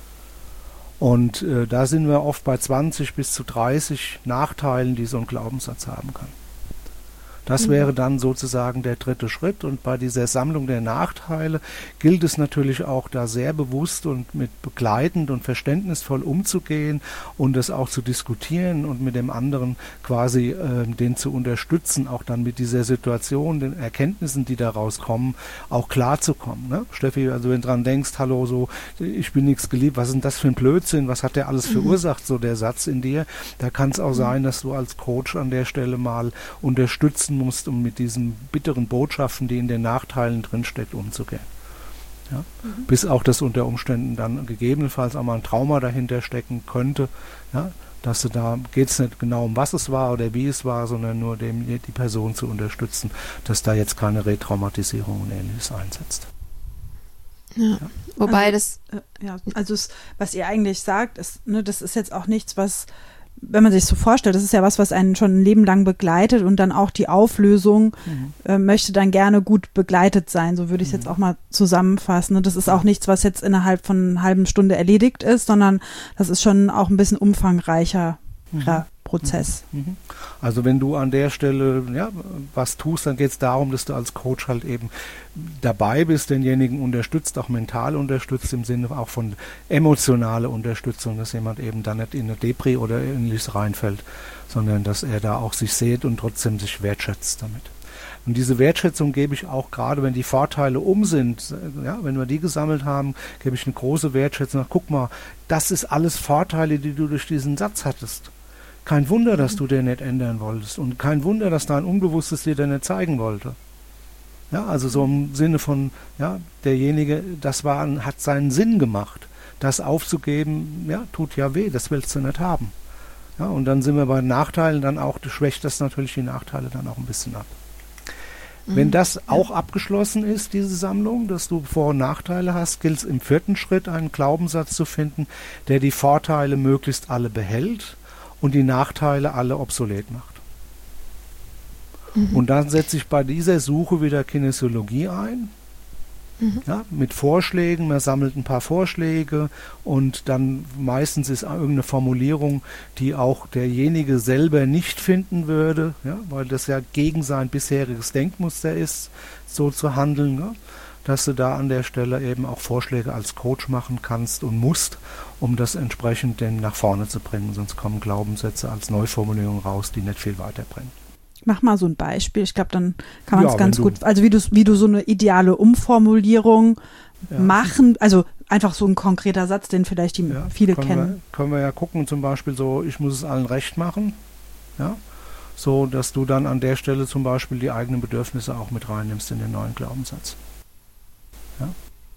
Und äh, da sind wir oft bei zwanzig bis zu dreißig Nachteilen, die so ein Glaubenssatz haben kann. Das mhm. wäre dann sozusagen der dritte Schritt. Und bei dieser Sammlung der Nachteile gilt es natürlich auch, da sehr bewusst und mit begleitend und verständnisvoll umzugehen und es auch zu diskutieren und mit dem anderen quasi äh, den zu unterstützen, auch dann mit dieser Situation, den Erkenntnissen, die daraus kommen, auch klarzukommen. Ne? Steffi, also wenn du dran denkst, hallo, so, ich bin nichts geliebt, was ist denn das für ein Blödsinn, was hat der alles verursacht, mhm. so der Satz in dir, da kann es auch mhm. sein, dass du als Coach an der Stelle mal unterstützen musst, um mit diesen bitteren Botschaften, die in den Nachteilen drinsteckt, umzugehen. Ja? Mhm. Bis auch das unter Umständen dann gegebenenfalls auch mal ein Trauma dahinter stecken könnte, ja? Dass du da, geht es nicht genau um was es war oder wie es war, sondern nur dem, die Person zu unterstützen, dass da jetzt keine Retraumatisierung und Ähnliches einsetzt. Ja. Ja. Wobei also, das... Äh, ja, also es, was ihr eigentlich sagt, ist, ne, das ist jetzt auch nichts, was wenn man sich so vorstellt, das ist ja was, was einen schon ein Leben lang begleitet und dann auch die Auflösung mhm. äh, möchte dann gerne gut begleitet sein. So würde ich es mhm. jetzt auch mal zusammenfassen. Das ist auch nichts, was jetzt innerhalb von einer halben Stunde erledigt ist, sondern das ist schon auch ein bisschen umfangreicher mhm. Prozess. Mhm. Also wenn du an der Stelle ja, was tust, dann geht es darum, dass du als Coach halt eben dabei bist, denjenigen unterstützt, auch mental unterstützt, im Sinne auch von emotionaler Unterstützung, dass jemand eben da nicht in eine Depri oder ähnliches reinfällt, sondern dass er da auch sich sieht und trotzdem sich wertschätzt damit. Und diese Wertschätzung gebe ich auch gerade, wenn die Vorteile um sind, ja, wenn wir die gesammelt haben, gebe ich eine große Wertschätzung. Guck mal, das ist alles Vorteile, die du durch diesen Satz hattest. Kein Wunder, dass du den nicht ändern wolltest und kein Wunder, dass dein Unbewusstes dir den nicht zeigen wollte. Ja, also so im Sinne von, ja, derjenige, das war, hat seinen Sinn gemacht. Das aufzugeben, ja, tut ja weh, das willst du nicht haben. Ja, und dann sind wir bei Nachteilen dann auch, schwächt das natürlich die Nachteile dann auch ein bisschen ab. Mhm. Wenn das auch abgeschlossen ist, diese Sammlung, dass du Vor- und Nachteile hast, gilt es im vierten Schritt, einen Glaubenssatz zu finden, der die Vorteile möglichst alle behält und die Nachteile alle obsolet macht. Mhm. Und dann setze ich bei dieser Suche wieder Kinesiologie ein, mhm. ja, mit Vorschlägen, man sammelt ein paar Vorschläge und dann meistens ist irgendeine Formulierung, die auch derjenige selber nicht finden würde, ja, weil das ja gegen sein bisheriges Denkmuster ist, so zu handeln, ja, dass du da an der Stelle eben auch Vorschläge als Coach machen kannst und musst, um das entsprechend denn nach vorne zu bringen. Sonst kommen Glaubenssätze als Neuformulierung raus, die nicht viel weiterbringen. Mach mal so ein Beispiel. Ich glaube, dann kann man es ja, ganz gut, also wie du, wie du so eine ideale Umformulierung ja. machen, also einfach so ein konkreter Satz, den vielleicht die ja, viele können kennen. Wir, können wir ja gucken, zum Beispiel so, ich muss es allen recht machen, ja, so, dass du dann an der Stelle zum Beispiel die eigenen Bedürfnisse auch mit reinnimmst in den neuen Glaubenssatz. Ja.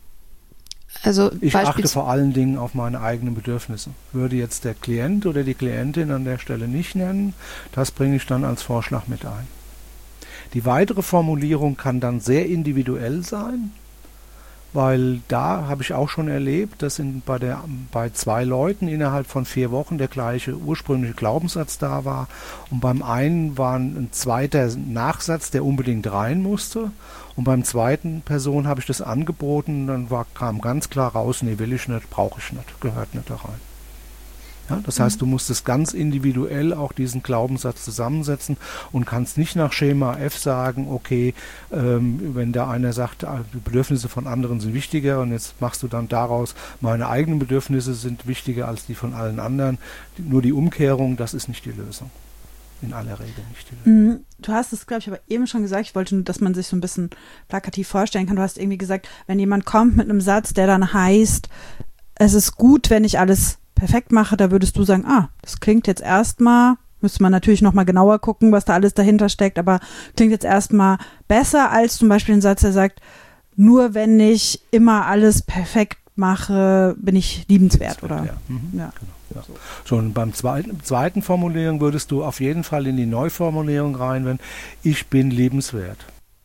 Also ich achte vor allen Dingen auf meine eigenen Bedürfnisse. Würde jetzt der Klient oder die Klientin an der Stelle nicht nennen, das bringe ich dann als Vorschlag mit ein. Die weitere Formulierung kann dann sehr individuell sein, weil da habe ich auch schon erlebt, dass in, bei, der, bei zwei Leuten innerhalb von vier Wochen der gleiche ursprüngliche Glaubenssatz da war und beim einen war ein zweiter Nachsatz, der unbedingt rein musste und beim zweiten Person habe ich das angeboten und dann war, kam ganz klar raus, nee, will ich nicht, brauche ich nicht, gehört nicht da rein. Ja, das heißt, du musst es ganz individuell auch diesen Glaubenssatz zusammensetzen und kannst nicht nach Schema F sagen, okay, ähm, wenn da einer sagt, die Bedürfnisse von anderen sind wichtiger und jetzt machst du dann daraus, meine eigenen Bedürfnisse sind wichtiger als die von allen anderen. Nur die Umkehrung, das ist nicht die Lösung. In aller Regel nicht die Lösung. Du hast es, glaube ich, aber eben schon gesagt, ich wollte nur, dass man sich so ein bisschen plakativ vorstellen kann. Du hast irgendwie gesagt, wenn jemand kommt mit einem Satz, der dann heißt, es ist gut, wenn ich alles perfekt mache, da würdest du sagen, ah, das klingt jetzt erstmal, müsste man natürlich nochmal genauer gucken, was da alles dahinter steckt, aber klingt jetzt erstmal besser als zum Beispiel ein Satz, der sagt, nur wenn ich immer alles perfekt mache, bin ich liebenswert, oder? Ja, mhm. ja. Genau, ja. So, und beim zweiten, zweiten Formulierung würdest du auf jeden Fall in die Neuformulierung rein, wenn ich bin liebenswert.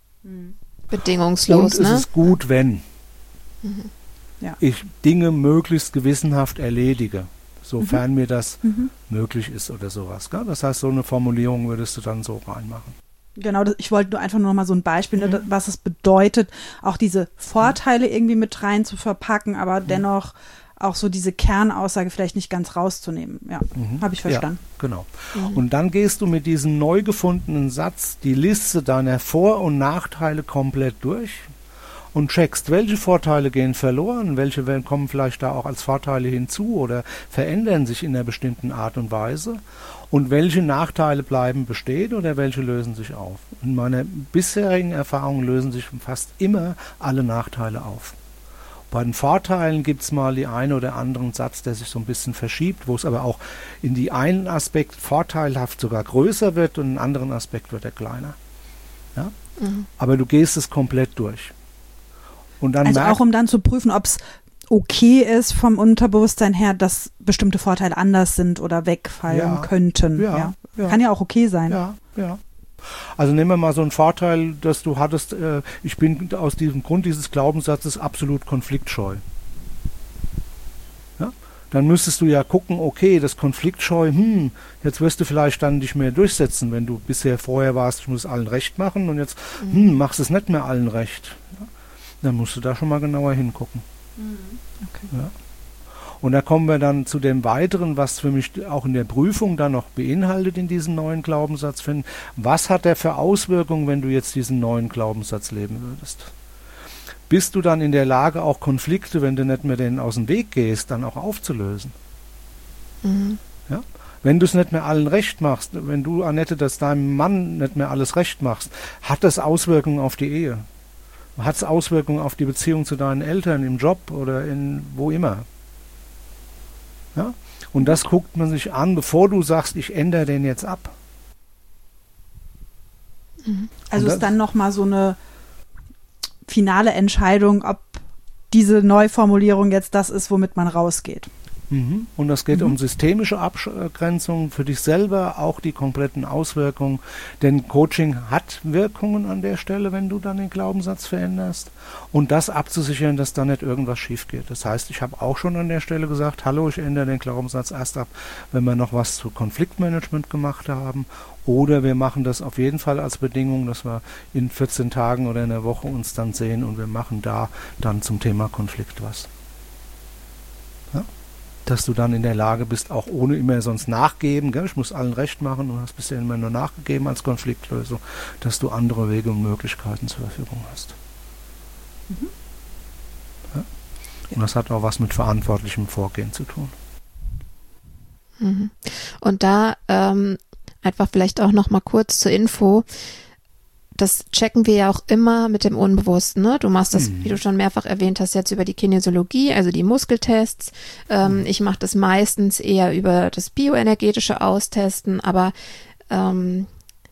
Bedingungslos, und ne? es ist gut, wenn. Mhm. Ja. ich Dinge möglichst gewissenhaft erledige, sofern mhm. mir das mhm. möglich ist oder sowas. Gell? Das heißt, so eine Formulierung würdest du dann so reinmachen. Genau, das, ich wollte nur einfach nur noch mal so ein Beispiel, mhm. was es bedeutet, auch diese Vorteile mhm. irgendwie mit rein zu verpacken, aber mhm. dennoch auch so diese Kernaussage vielleicht nicht ganz rauszunehmen. Ja, mhm. habe ich verstanden. Ja, genau. Mhm. Und dann gehst du mit diesem neu gefundenen Satz die Liste deiner Vor- und Nachteile komplett durch und checkst, welche Vorteile gehen verloren, welche kommen vielleicht da auch als Vorteile hinzu oder verändern sich in einer bestimmten Art und Weise und welche Nachteile bleiben bestehen oder welche lösen sich auf. In meiner bisherigen Erfahrung lösen sich fast immer alle Nachteile auf. Bei den Vorteilen gibt es mal die eine oder anderen Satz, der sich so ein bisschen verschiebt, wo es aber auch in die einen Aspekt vorteilhaft sogar größer wird und in einen anderen Aspekt wird er kleiner. Ja? Mhm. Aber du gehst es komplett durch. Und dann also auch um dann zu prüfen, ob es okay ist vom Unterbewusstsein her, dass bestimmte Vorteile anders sind oder wegfallen ja, könnten. Ja, ja. Ja. Kann ja auch okay sein. Ja, ja. Also nehmen wir mal so einen Vorteil, dass du hattest, äh, ich bin aus diesem Grund dieses Glaubenssatzes absolut konfliktscheu. Ja? Dann müsstest du ja gucken, okay, das konfliktscheu, hm, jetzt wirst du vielleicht dann nicht mehr durchsetzen, wenn du bisher vorher warst, ich muss allen recht machen und jetzt, mhm. hm, machst es nicht mehr allen recht. Ja? Dann musst du da schon mal genauer hingucken. Okay. Ja. Und da kommen wir dann zu dem Weiteren, was für mich auch in der Prüfung dann noch beinhaltet in diesen neuen Glaubenssatz finden. Was hat der für Auswirkungen, wenn du jetzt diesen neuen Glaubenssatz leben würdest? Bist du dann in der Lage, auch Konflikte, wenn du nicht mehr denen aus dem Weg gehst, dann auch aufzulösen? Mhm. Ja? Wenn du es nicht mehr allen recht machst, wenn du, Annette, das deinem Mann nicht mehr alles recht machst, hat das Auswirkungen auf die Ehe? Hat es Auswirkungen auf die Beziehung zu deinen Eltern im Job oder in wo immer? Ja? Und das guckt man sich an, bevor du sagst, ich ändere den jetzt ab. Also ist dann nochmal so eine finale Entscheidung, ob diese Neuformulierung jetzt das ist, womit man rausgeht. Mhm. Und das geht mhm. um systemische Abgrenzung für dich selber, auch die kompletten Auswirkungen. Denn Coaching hat Wirkungen an der Stelle, wenn du dann den Glaubenssatz veränderst. Und das abzusichern, dass da nicht irgendwas schief geht. Das heißt, ich habe auch schon an der Stelle gesagt, hallo, ich ändere den Glaubenssatz erst ab, wenn wir noch was zu Konfliktmanagement gemacht haben. Oder wir machen das auf jeden Fall als Bedingung, dass wir in vierzehn Tagen oder in der Woche uns dann sehen und wir machen da dann zum Thema Konflikt was. Ja? Dass du dann in der Lage bist, auch ohne immer sonst nachgeben, gell? Ich muss allen recht machen und hast bisher immer nur nachgegeben als Konfliktlösung, dass du andere Wege und Möglichkeiten zur Verfügung hast. Mhm. Ja? Und das hat auch was mit verantwortlichem Vorgehen zu tun. Mhm. Und da ähm, einfach vielleicht auch noch mal kurz zur Info. Das checken wir ja auch immer mit dem Unbewussten. Ne? Du machst das, mhm. wie du schon mehrfach erwähnt hast, jetzt über die Kinesiologie, also die Muskeltests. Ähm, mhm. Ich mache das meistens eher über das bioenergetische Austesten, aber ähm,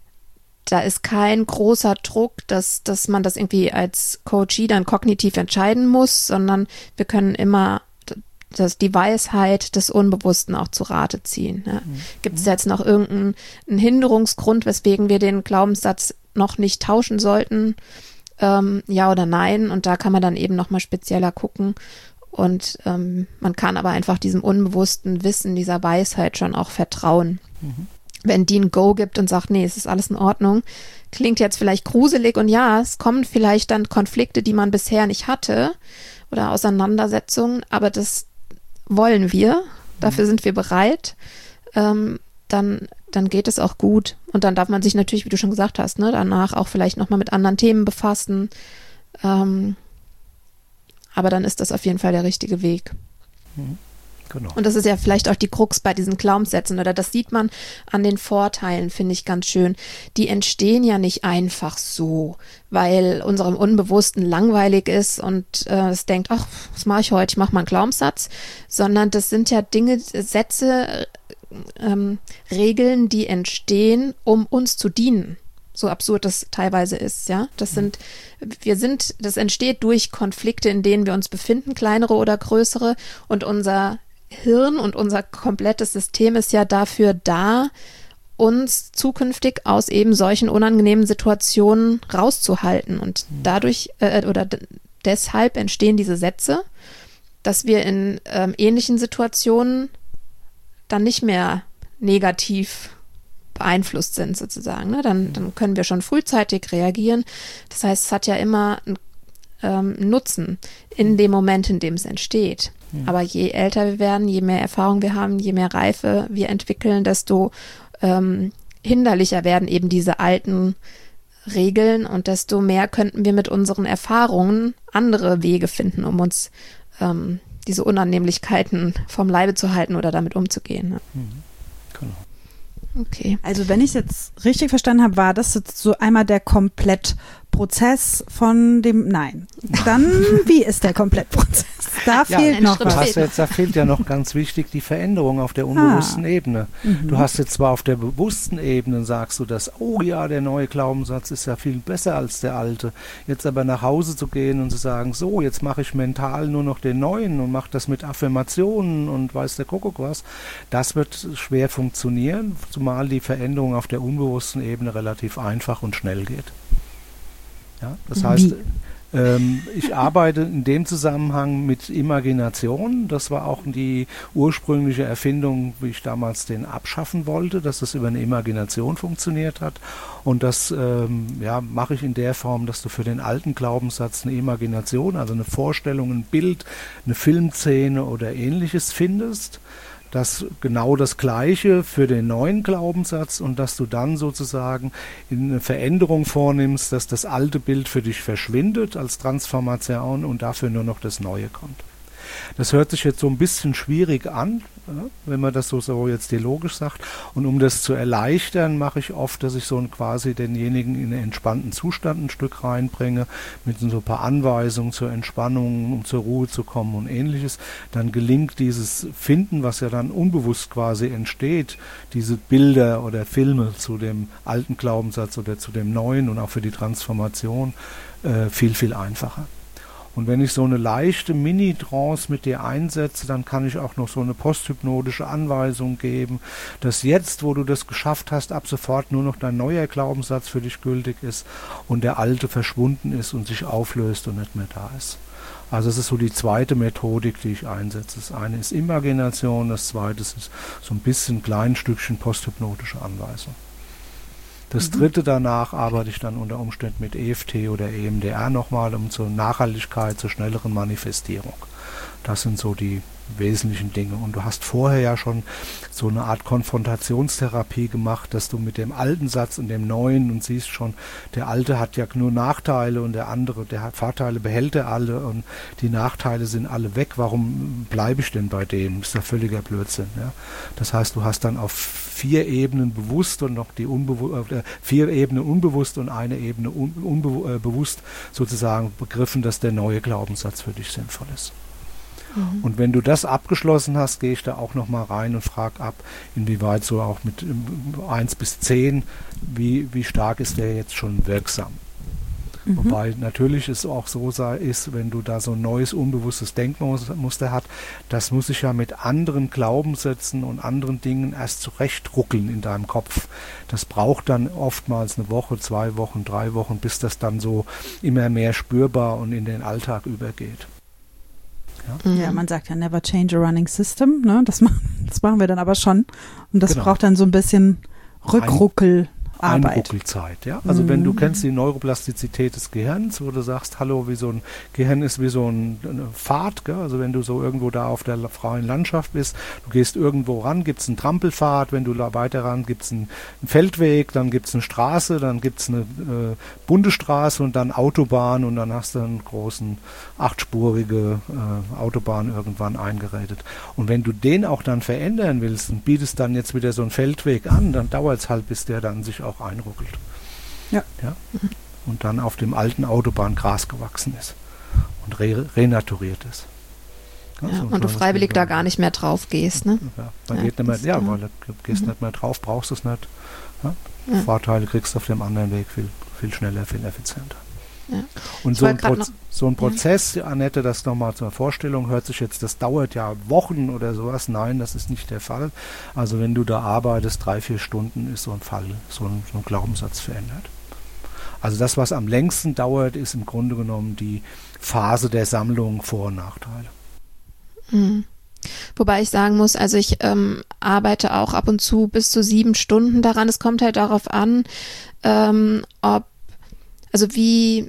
da ist kein großer Druck, dass, dass man das irgendwie als Coachee dann kognitiv entscheiden muss, sondern wir können immer das, die Weisheit des Unbewussten auch zu Rate ziehen. Ne? Mhm. Gibt es jetzt noch irgendeinen Hinderungsgrund, weswegen wir den Glaubenssatz noch nicht tauschen sollten, ähm, ja oder nein? Und da kann man dann eben nochmal spezieller gucken. Und ähm, man kann aber einfach diesem unbewussten Wissen, dieser Weisheit schon auch vertrauen. Mhm. Wenn die ein Go gibt und sagt, nee, es ist alles in Ordnung, klingt jetzt vielleicht gruselig und ja, es kommen vielleicht dann Konflikte, die man bisher nicht hatte oder Auseinandersetzungen, aber das wollen wir, dafür sind wir bereit, ähm, dann, dann geht es auch gut. Und dann darf man sich natürlich, wie du schon gesagt hast, ne, danach auch vielleicht nochmal mit anderen Themen befassen. Ähm, aber dann ist das auf jeden Fall der richtige Weg. Mhm. Genau. Und das ist ja vielleicht auch die Krux bei diesen Glaubenssätzen, oder das sieht man an den Vorteilen, finde ich ganz schön. Die entstehen ja nicht einfach so, weil unserem Unbewussten langweilig ist und äh, es denkt, ach, was mache ich heute, ich mache mal einen Glaubenssatz, sondern das sind ja Dinge, Sätze, ähm, Regeln, die entstehen, um uns zu dienen. So absurd das teilweise ist, ja. Das sind, wir sind, das entsteht durch Konflikte, in denen wir uns befinden, kleinere oder größere, und unser Hirn und unser komplettes System ist ja dafür da, uns zukünftig aus eben solchen unangenehmen Situationen rauszuhalten. Und dadurch äh, oder d- deshalb entstehen diese Sätze, dass wir in ähm, ähnlichen Situationen dann nicht mehr negativ beeinflusst sind sozusagen. Ne? Dann, dann können wir schon frühzeitig reagieren. Das heißt, es hat ja immer einen ähm, Nutzen in dem Moment, in dem es entsteht. Ja. Aber je älter wir werden, je mehr Erfahrung wir haben, je mehr Reife wir entwickeln, desto ähm, hinderlicher werden eben diese alten Regeln und desto mehr könnten wir mit unseren Erfahrungen andere Wege finden, um uns ähm, diese Unannehmlichkeiten vom Leibe zu halten oder damit umzugehen. Ne? Mhm. Genau. Okay. Also wenn ich es jetzt richtig verstanden habe, war das jetzt so einmal der Komplettprozess von dem, nein. Dann, wie ist der Komplettprozess? Da ja, fehlt noch was. Hast jetzt, da fehlt ja noch ganz wichtig die Veränderung auf der unbewussten ah. Ebene. Mhm. Du hast jetzt zwar auf der bewussten Ebene, sagst du, dass, oh ja, der neue Glaubenssatz ist ja viel besser als der alte. Jetzt aber nach Hause zu gehen und zu sagen, so, jetzt mache ich mental nur noch den neuen und mache das mit Affirmationen und weiß der Kuckuck was, das wird schwer funktionieren, zumal die Veränderung auf der unbewussten Ebene relativ einfach und schnell geht. Ja, das heißt, Wie? Ähm, ich arbeite in dem Zusammenhang mit Imagination. Das war auch die ursprüngliche Erfindung, wie ich damals den abschaffen wollte, dass das über eine Imagination funktioniert hat. Und das ähm, ja, mache ich in der Form, dass du für den alten Glaubenssatz eine Imagination, also eine Vorstellung, ein Bild, eine Filmszene oder Ähnliches findest. Das genau das Gleiche für den neuen Glaubenssatz und dass du dann sozusagen eine Veränderung vornimmst, dass das alte Bild für dich verschwindet als Transformation und dafür nur noch das Neue kommt. Das hört sich jetzt so ein bisschen schwierig an, ja, wenn man das so, so jetzt dialogisch sagt. Und um das zu erleichtern, mache ich oft, dass ich so ein, quasi denjenigen in einen entspannten Zustand ein Stück reinbringe, mit so ein paar Anweisungen zur Entspannung, um zur Ruhe zu kommen und Ähnliches. Dann gelingt dieses Finden, was ja dann unbewusst quasi entsteht, diese Bilder oder Filme zu dem alten Glaubenssatz oder zu dem neuen und auch für die Transformation äh, viel, viel einfacher. Und wenn ich so eine leichte Mini-Trance mit dir einsetze, dann kann ich auch noch so eine posthypnotische Anweisung geben, dass jetzt, wo du das geschafft hast, ab sofort nur noch dein neuer Glaubenssatz für dich gültig ist und der alte verschwunden ist und sich auflöst und nicht mehr da ist. Also es ist so die zweite Methodik, die ich einsetze. Das eine ist Imagination, das zweite ist so ein bisschen klein Stückchen posthypnotische Anweisung. Das dritte danach arbeite ich dann unter Umständen mit E F T oder E M D R nochmal, um zur Nachhaltigkeit, zur schnelleren Manifestierung. Das sind so die wesentlichen Dinge. Und du hast vorher ja schon so eine Art Konfrontationstherapie gemacht, dass du mit dem alten Satz und dem neuen und siehst schon, der alte hat ja nur Nachteile und der andere, der hat Vorteile, behält er alle und die Nachteile sind alle weg. Warum bleibe ich denn bei dem? Das ist ja völliger Blödsinn. Ja? Das heißt, du hast dann auf vier Ebenen bewusst und noch die unbewu- äh, vier Ebenen unbewusst und eine Ebene un- unbe- äh, bewusst sozusagen begriffen, dass der neue Glaubenssatz für dich sinnvoll ist. Mhm. Und wenn du das abgeschlossen hast, gehe ich da auch nochmal rein und frage ab, inwieweit so auch mit eins bis zehn, wie, wie stark ist der jetzt schon wirksam. Mhm. Wobei natürlich es auch so sei, ist, wenn du da so ein neues, unbewusstes Denkmuster hast, das muss sich ja mit anderen Glaubenssätzen und anderen Dingen erst zurechtruckeln in deinem Kopf. Das braucht dann oftmals eine Woche, zwei Wochen, drei Wochen, bis das dann so immer mehr spürbar und in den Alltag übergeht. Ja. ja, man sagt ja never change a running system, ne? Das, machen, das machen wir dann aber schon. Und das genau. braucht dann so ein bisschen Rückruckel. Arbeit. Einruckelzeit, ja. Also mhm. wenn du kennst die Neuroplastizität des Gehirns, wo du sagst, hallo, wie so ein Gehirn ist wie so ein, eine Pfad, gell? Also wenn du so irgendwo da auf der freien Landschaft bist, du gehst irgendwo ran, gibt es einen Trampelpfad, wenn du da weiter ran, gibt es einen, einen Feldweg, dann gibt es eine Straße, dann gibt es eine äh, Bundesstraße und dann Autobahn und dann hast du einen großen achtspurige äh, Autobahn irgendwann eingerätet. Und wenn du den auch dann verändern willst und bietest dann jetzt wieder so einen Feldweg an, dann dauert es halt, bis der dann sich auch auch einruckelt. Ja. ja. Und dann auf dem alten Autobahn Gras gewachsen ist und re renaturiert ist. Ja, ja, so und du freiwillig da gar nicht mehr drauf gehst, ne? Ja, man ja, geht nicht mehr, ja, ja, weil du gehst mhm. nicht mehr drauf, brauchst es nicht. Ja? Ja. Vorteile kriegst du auf dem anderen Weg viel, viel schneller, viel effizienter. Ja. Und so ein, Proz so ein Prozess, ja. Annette, das nochmal zur Vorstellung, hört sich jetzt, das dauert ja Wochen oder sowas. Nein, das ist nicht der Fall. Also wenn du da arbeitest, drei, vier Stunden ist so ein Fall, so ein, so ein Glaubenssatz verändert. Also das, was am längsten dauert, ist im Grunde genommen die Phase der Sammlung Vor- und Nachteile. Mhm. Wobei ich sagen muss, also ich ähm, arbeite auch ab und zu bis zu sieben Stunden daran. Es kommt halt darauf an, ähm, ob Also wie,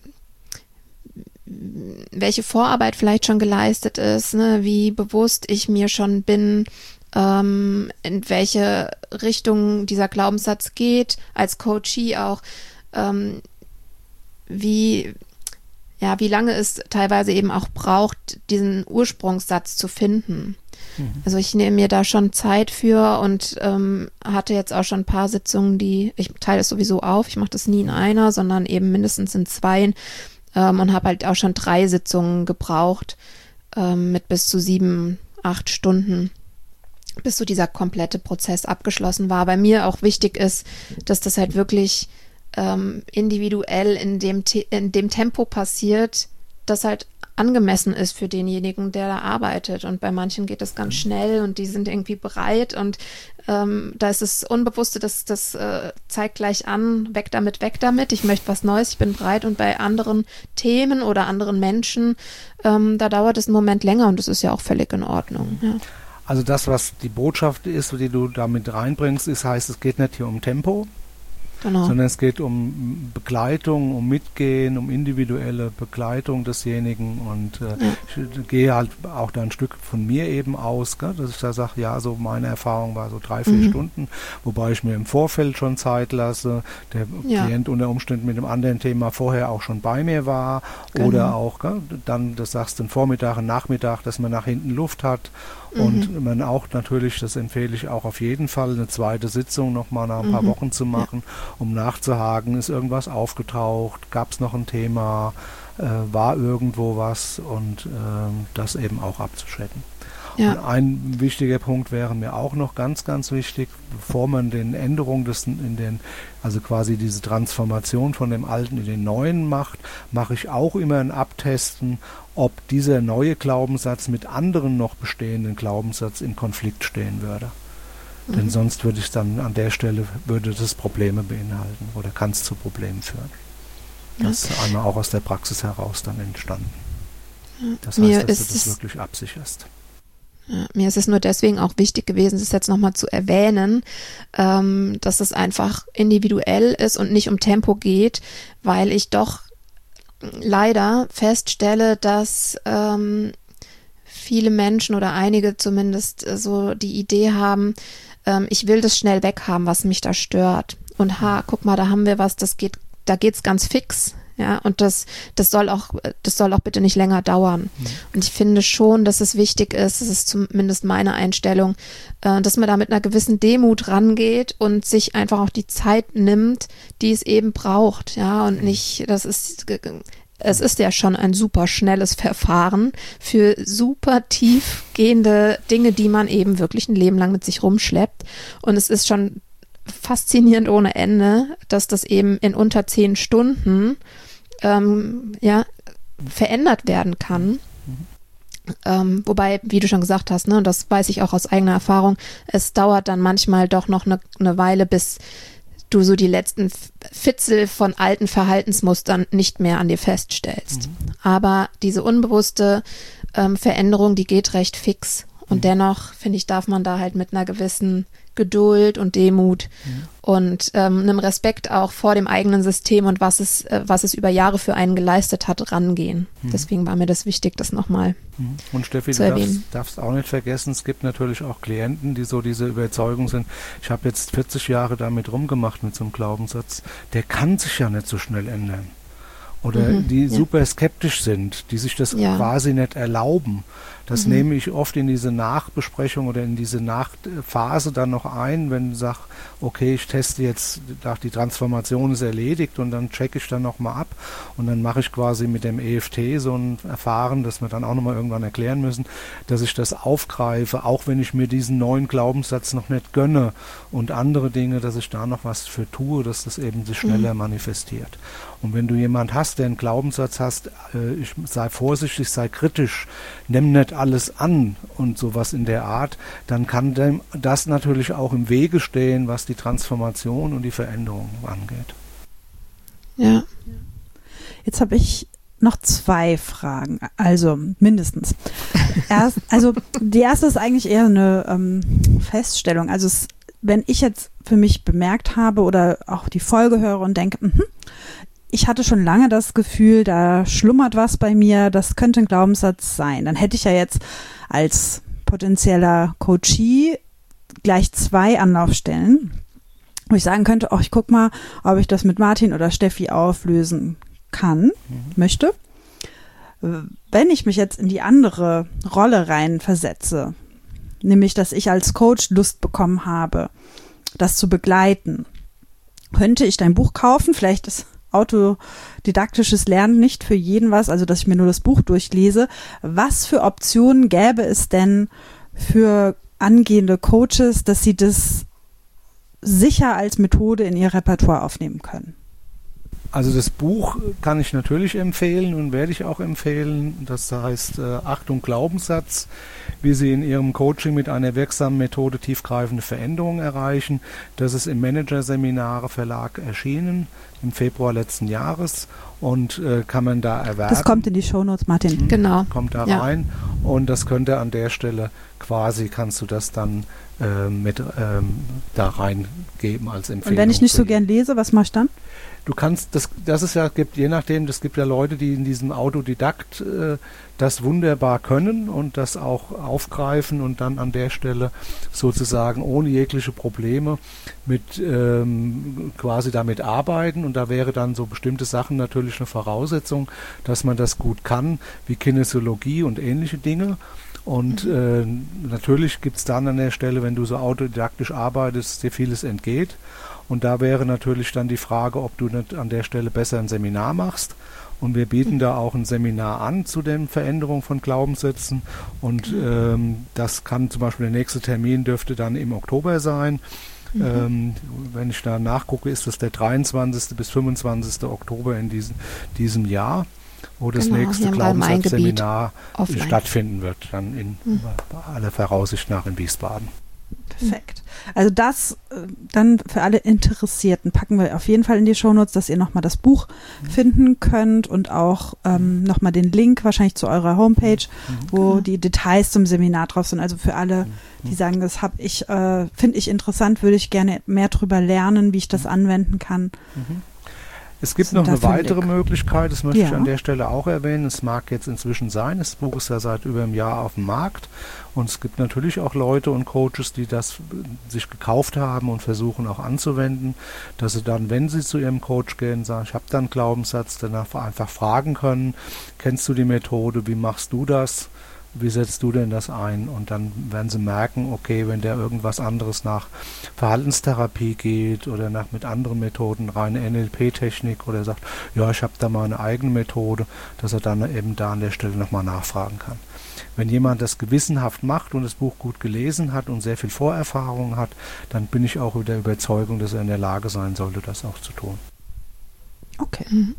welche Vorarbeit vielleicht schon geleistet ist, ne, wie bewusst ich mir schon bin, ähm, in welche Richtung dieser Glaubenssatz geht, als Coachee auch, ähm, wie, ja, wie lange es teilweise eben auch braucht, diesen Ursprungssatz zu finden. Mhm. Also ich nehme mir da schon Zeit für und ähm, hatte jetzt auch schon ein paar Sitzungen, die, ich teile es sowieso auf, ich mache das nie in einer, sondern eben mindestens in zweien ähm, und habe halt auch schon drei Sitzungen gebraucht ähm, mit bis zu sieben, acht Stunden, bis so dieser komplette Prozess abgeschlossen war. Bei mir auch wichtig ist, dass das halt wirklich ähm, individuell in dem, in dem Tempo passiert, das halt angemessen ist für denjenigen, der da arbeitet. Und bei manchen geht es ganz schnell und die sind irgendwie bereit und ähm, da ist das Unbewusste, das, das äh, zeigt gleich an, weg damit, weg damit, ich möchte was Neues, ich bin bereit. Und bei anderen Themen oder anderen Menschen, ähm, da dauert es einen Moment länger und das ist ja auch völlig in Ordnung. Ja. Also das, was die Botschaft ist, die du damit reinbringst, ist, heißt, es geht nicht hier um Tempo, genau. sondern es geht um Begleitung, um Mitgehen, um individuelle Begleitung desjenigen und äh, ja. ich gehe halt auch da ein Stück von mir eben aus, gell, dass ich da sage, ja, so meine Erfahrung war so drei, vier mhm. Stunden, wobei ich mir im Vorfeld schon Zeit lasse, der ja. Klient unter Umständen mit einem anderen Thema vorher auch schon bei mir war genau. oder auch, gell, dann, das sagst du, einen Vormittag, einen Nachmittag, dass man nach hinten Luft hat. Und mhm. man auch natürlich, das empfehle ich auch auf jeden Fall, eine zweite Sitzung nochmal nach ein paar mhm. Wochen zu machen, ja. um nachzuhaken, ist irgendwas aufgetaucht, gab es noch ein Thema, äh, war irgendwo was und äh, das eben auch abzuchecken. Ja. Und ein wichtiger Punkt wäre mir auch noch ganz, ganz wichtig, bevor man den Änderungen des, in den, also quasi diese Transformation von dem Alten in den Neuen macht, mache ich auch immer ein Abtesten, ob dieser neue Glaubenssatz mit anderen noch bestehenden Glaubenssatz in Konflikt stehen würde. Mhm. Denn sonst würde ich dann an der Stelle, würde das Probleme beinhalten oder kann es zu Problemen führen. Das ist einmal auch aus der Praxis heraus dann entstanden. Das heißt, Mir dass ist du das wirklich absicherst. Ja, mir ist es nur deswegen auch wichtig gewesen, das jetzt nochmal zu erwähnen, ähm, dass es einfach individuell ist und nicht um Tempo geht, weil ich doch leider feststelle, dass ähm, viele Menschen oder einige zumindest äh, so die Idee haben, ähm, ich will das schnell weghaben, was mich da stört. Und ha, guck mal, da haben wir was, das geht, da geht's ganz fix. Ja, und das, das soll auch, das soll auch bitte nicht länger dauern. Mhm. Und ich finde schon, dass es wichtig ist, das ist zumindest meine Einstellung, äh, dass man da mit einer gewissen Demut rangeht und sich einfach auch die Zeit nimmt, die es eben braucht. Ja, und nicht, das ist, es ist ja schon ein super schnelles Verfahren für super tiefgehende Dinge, die man eben wirklich ein Leben lang mit sich rumschleppt. Und es ist schon faszinierend ohne Ende, dass das eben in unter zehn Stunden ähm, ja, verändert werden kann. Mhm. Ähm, wobei, wie du schon gesagt hast, ne, und das weiß ich auch aus eigener Erfahrung, es dauert dann manchmal doch noch eine, eine Weile, bis du so die letzten Fitzel von alten Verhaltensmustern nicht mehr an dir feststellst. Mhm. Aber diese unbewusste ähm, Veränderung, die geht recht fix. Und mhm. dennoch, finde ich, darf man da halt mit einer gewissen Geduld und Demut mhm. und ähm, einem Respekt auch vor dem eigenen System und was es, äh, was es über Jahre für einen geleistet hat, rangehen. Mhm. Deswegen war mir das wichtig, das nochmal mhm. Und Steffi, zu du erwähnen. darfst, darfst auch nicht vergessen, es gibt natürlich auch Klienten, die so diese Überzeugung sind, ich habe jetzt vierzig Jahre damit rumgemacht mit so einem Glaubenssatz, der kann sich ja nicht so schnell ändern. Oder mhm, die ja. super skeptisch sind, die sich das ja. quasi nicht erlauben. Das mhm. nehme ich oft in diese Nachbesprechung oder in diese Nachphase dann noch ein, wenn ich sage, okay, ich teste jetzt, die Transformation ist erledigt und dann checke ich dann nochmal ab und dann mache ich quasi mit dem E F T so ein Verfahren, das wir dann auch nochmal irgendwann erklären müssen, dass ich das aufgreife, auch wenn ich mir diesen neuen Glaubenssatz noch nicht gönne und andere Dinge, dass ich da noch was für tue, dass das eben sich schneller mhm. manifestiert. Und wenn du jemand hast, der einen Glaubenssatz hast, äh, ich sei vorsichtig, sei kritisch, nimm nicht alles an und sowas in der Art, dann kann dem das natürlich auch im Wege stehen, was die Transformation und die Veränderung angeht. Ja. Jetzt habe ich noch zwei Fragen, also mindestens. Erst, also die erste ist eigentlich eher eine ähm, Feststellung. Also es, wenn ich jetzt für mich bemerkt habe oder auch die Folge höre und denke, mh, ich hatte schon lange das Gefühl, da schlummert was bei mir, das könnte ein Glaubenssatz sein. Dann hätte ich ja jetzt als potenzieller Coachee gleich zwei Anlaufstellen, wo ich sagen könnte, oh, ich guck mal, ob ich das mit Martin oder Steffi auflösen kann, mhm. möchte. Wenn ich mich jetzt in die andere Rolle rein versetze, nämlich, dass ich als Coach Lust bekommen habe, das zu begleiten, könnte ich dein Buch kaufen, vielleicht ist autodidaktisches Lernen nicht für jeden was, also dass ich mir nur das Buch durchlese. Was für Optionen gäbe es denn für angehende Coaches, dass sie das sicher als Methode in ihr Repertoire aufnehmen können? Also das Buch kann ich natürlich empfehlen und werde ich auch empfehlen. Das heißt äh, Achtung Glaubenssatz, wie Sie in Ihrem Coaching mit einer wirksamen Methode tiefgreifende Veränderungen erreichen. Das ist im Managerseminare Verlag erschienen im Februar letzten Jahres und äh, kann man da erwerben. Das kommt in die Shownotes, Martin. Mhm, genau. Kommt da ja. rein und das könnte an der Stelle quasi, kannst du das dann äh, mit ähm, da reingeben als Empfehlung. Und wenn ich nicht so gern lese, was mache ich dann? Du kannst, das, das ist ja, gibt, je nachdem, es gibt ja Leute, die in diesem Autodidakt äh, das wunderbar können und das auch aufgreifen und dann an der Stelle sozusagen ohne jegliche Probleme mit ähm, quasi damit arbeiten. Und da wäre dann so bestimmte Sachen natürlich eine Voraussetzung, dass man das gut kann, wie Kinesiologie und ähnliche Dinge. Und mhm. äh, natürlich gibt es dann an der Stelle, wenn du so autodidaktisch arbeitest, dir vieles entgeht. Und da wäre natürlich dann die Frage, ob du nicht an der Stelle besser ein Seminar machst. Und wir bieten mhm. da auch ein Seminar an zu den Veränderungen von Glaubenssätzen. Und mhm. ähm, das kann zum Beispiel, der nächste Termin dürfte dann im Oktober sein. Mhm. Ähm, wenn ich da nachgucke, ist das der dreiundzwanzigste bis fünfundzwanzigste Oktober in diesem, diesem Jahr, wo das genau, nächste Glaubenssatzseminar stattfinden wird, dann in mhm. aller Voraussicht nach in Wiesbaden. Perfekt. Also das dann für alle Interessierten packen wir auf jeden Fall in die Shownotes, dass ihr nochmal das Buch mhm. finden könnt und auch ähm, nochmal den Link wahrscheinlich zu eurer Homepage, mhm. wo mhm. die Details zum Seminar drauf sind. Also für alle, die sagen, das habe ich, äh, finde ich interessant, würde ich gerne mehr drüber lernen, wie ich das anwenden kann. Mhm. Es gibt noch eine weitere Möglichkeit, das möchte ja. ich an der Stelle auch erwähnen. Es mag jetzt inzwischen sein, das Buch ist ja seit über einem Jahr auf dem Markt und es gibt natürlich auch Leute und Coaches, die das sich gekauft haben und versuchen auch anzuwenden, dass sie dann, wenn sie zu ihrem Coach gehen, sagen, ich habe da einen Glaubenssatz, danach einfach fragen können, kennst du die Methode, wie machst du das? Wie setzt du denn das ein? Und dann werden sie merken, okay, wenn der irgendwas anderes nach Verhaltenstherapie geht oder nach mit anderen Methoden, reine N L P-Technik oder sagt, ja, ich habe da mal eine eigene Methode, dass er dann eben da an der Stelle nochmal nachfragen kann. Wenn jemand das gewissenhaft macht und das Buch gut gelesen hat und sehr viel Vorerfahrung hat, dann bin ich auch der Überzeugung, dass er in der Lage sein sollte, das auch zu tun. Okay. Mhm.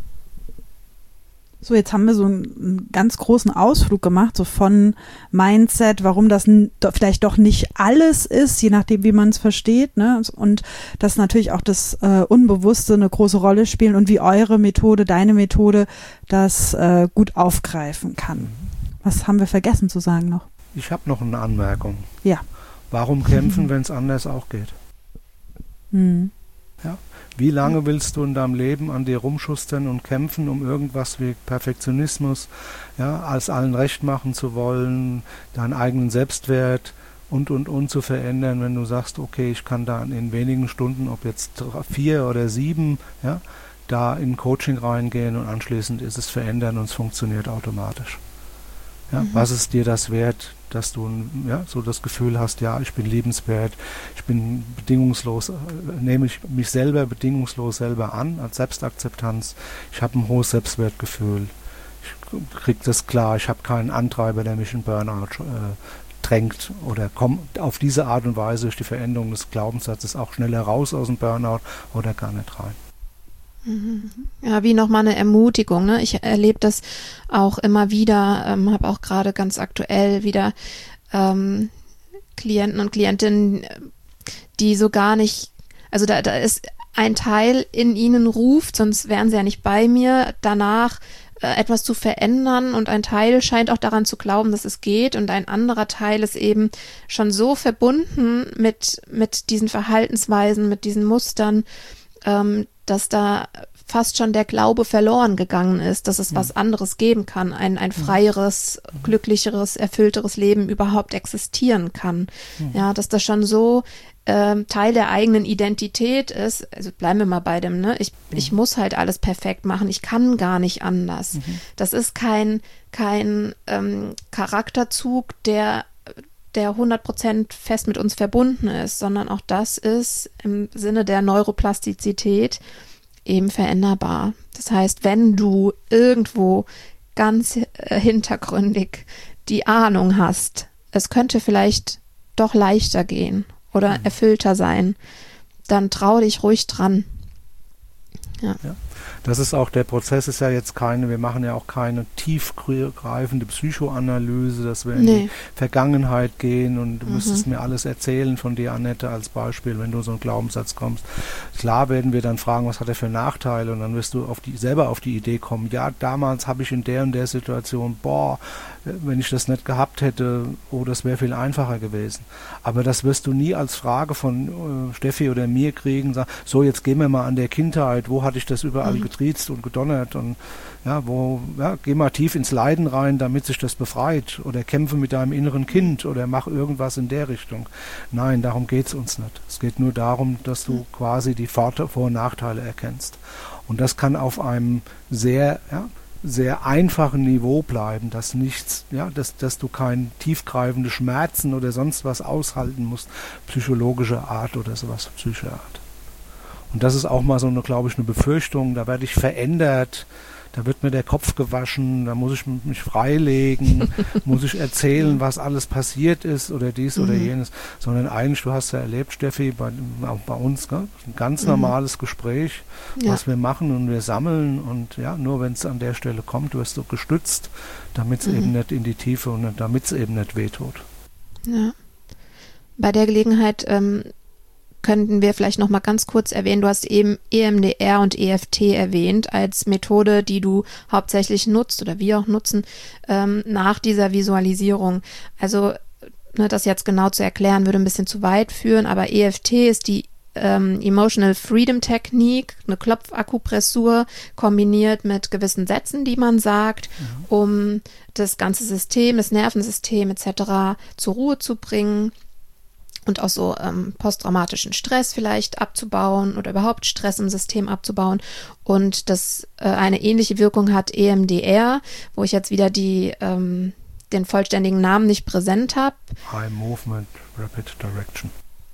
So, jetzt haben wir so einen, einen ganz großen Ausflug gemacht, so von Mindset, warum das n- do, vielleicht doch nicht alles ist, je nachdem, wie man es versteht, ne? Und dass natürlich auch das äh, Unbewusste eine große Rolle spielt und wie eure Methode, deine Methode, das äh, gut aufgreifen kann. Was haben wir vergessen zu sagen noch? Ich habe noch eine Anmerkung. Ja. Warum kämpfen, mhm. wenn es anders auch geht? Mhm. Ja. Wie lange willst du in deinem Leben an dir rumschustern und kämpfen, um irgendwas wie Perfektionismus, ja, als allen recht machen zu wollen, deinen eigenen Selbstwert und, und, und zu verändern, wenn du sagst, okay, ich kann da in wenigen Stunden, ob jetzt vier oder sieben, ja, da in Coaching reingehen und anschließend ist es verändern und es funktioniert automatisch. Ja, mhm. Was ist dir das wert, dass du ja, so das Gefühl hast, ja, ich bin liebenswert, ich bin bedingungslos, äh, nehme ich mich selber bedingungslos selber an, als Selbstakzeptanz, ich habe ein hohes Selbstwertgefühl, ich kriege das klar, ich habe keinen Antreiber, der mich in Burnout äh, drängt oder komme auf diese Art und Weise durch die Veränderung des Glaubenssatzes auch schneller raus aus dem Burnout oder gar nicht rein. Ja, wie nochmal eine Ermutigung, ne? Ich erlebe das auch immer wieder, ähm, habe auch gerade ganz aktuell wieder ähm, Klienten und Klientinnen, die so gar nicht, also da, da ist ein Teil in ihnen ruft, sonst wären sie ja nicht bei mir, danach äh, etwas zu verändern und ein Teil scheint auch daran zu glauben, dass es geht und ein anderer Teil ist eben schon so verbunden mit, mit diesen Verhaltensweisen, mit diesen Mustern, ähm, dass da fast schon der Glaube verloren gegangen ist, dass es was anderes geben kann, ein, ein freieres, glücklicheres, erfüllteres Leben überhaupt existieren kann. Ja, dass das schon so ähm, Teil der eigenen Identität ist. Also bleiben wir mal bei dem, ne? Ich, ich muss halt alles perfekt machen, ich kann gar nicht anders. Mhm. Das ist kein, kein ähm, Charakterzug, der der hundert Prozent fest mit uns verbunden ist, sondern auch das ist im Sinne der Neuroplastizität eben veränderbar. Das heißt, wenn du irgendwo ganz äh, hintergründig die Ahnung hast, es könnte vielleicht doch leichter gehen oder erfüllter sein, dann trau dich ruhig dran. Ja. Ja. Das ist auch, der Prozess ist ja jetzt keine, wir machen ja auch keine tiefgreifende Psychoanalyse, dass wir in nee. die Vergangenheit gehen und du mhm. müsstest mir alles erzählen von dir, Annette, als Beispiel, wenn du so einen Glaubenssatz kommst. Klar werden wir dann fragen, was hat er für Nachteile und dann wirst du auf die, selber auf die Idee kommen, ja, damals habe ich in der und der Situation, boah, wenn ich das nicht gehabt hätte, oh, das wäre viel einfacher gewesen. Aber das wirst du nie als Frage von äh, Steffi oder mir kriegen, sagen, so, jetzt gehen wir mal an der Kindheit, wo hatte ich das überall mhm. getriezt und gedonnert und ja, wo, ja, geh mal tief ins Leiden rein, damit sich das befreit oder kämpfe mit deinem inneren Kind oder mach irgendwas in der Richtung. Nein, darum geht es uns nicht. Es geht nur darum, dass du quasi die Vor- und Nachteile erkennst. Und das kann auf einem sehr, ja, sehr einfachen Niveau bleiben, dass nichts, ja, dass, dass du kein tiefgreifende Schmerzen oder sonst was aushalten musst, psychologischer Art oder sowas, psychischer Art. Und das ist auch mal so eine, glaube ich, eine Befürchtung, da werde ich verändert, da wird mir der Kopf gewaschen, da muss ich mich freilegen, muss ich erzählen, was alles passiert ist oder dies mhm. oder jenes, sondern eigentlich, du hast ja erlebt, Steffi, bei, auch bei uns, gell? Ein ganz mhm. normales Gespräch, ja. was wir machen und wir sammeln und ja, nur wenn es an der Stelle kommt, wirst du gestützt, damit es mhm. eben nicht in die Tiefe und damit es eben nicht wehtut. Ja. Bei der Gelegenheit ähm, könnten wir vielleicht noch mal ganz kurz erwähnen, du hast eben E M D R und E F T erwähnt als Methode, die du hauptsächlich nutzt oder wir auch nutzen, ähm, nach dieser Visualisierung. Also ne, das jetzt genau zu erklären, würde ein bisschen zu weit führen, aber E F T ist die ähm, Emotional Freedom Technik, eine Klopfakupressur kombiniert mit gewissen Sätzen, die man sagt, mhm. um das ganze System, das Nervensystem et cetera zur Ruhe zu bringen. Und auch so ähm, posttraumatischen Stress vielleicht abzubauen oder überhaupt Stress im System abzubauen. Und das äh, eine ähnliche Wirkung hat E M D R, wo ich jetzt wieder die, ähm, den vollständigen Namen nicht präsent habe. High Movement Rapid Direction.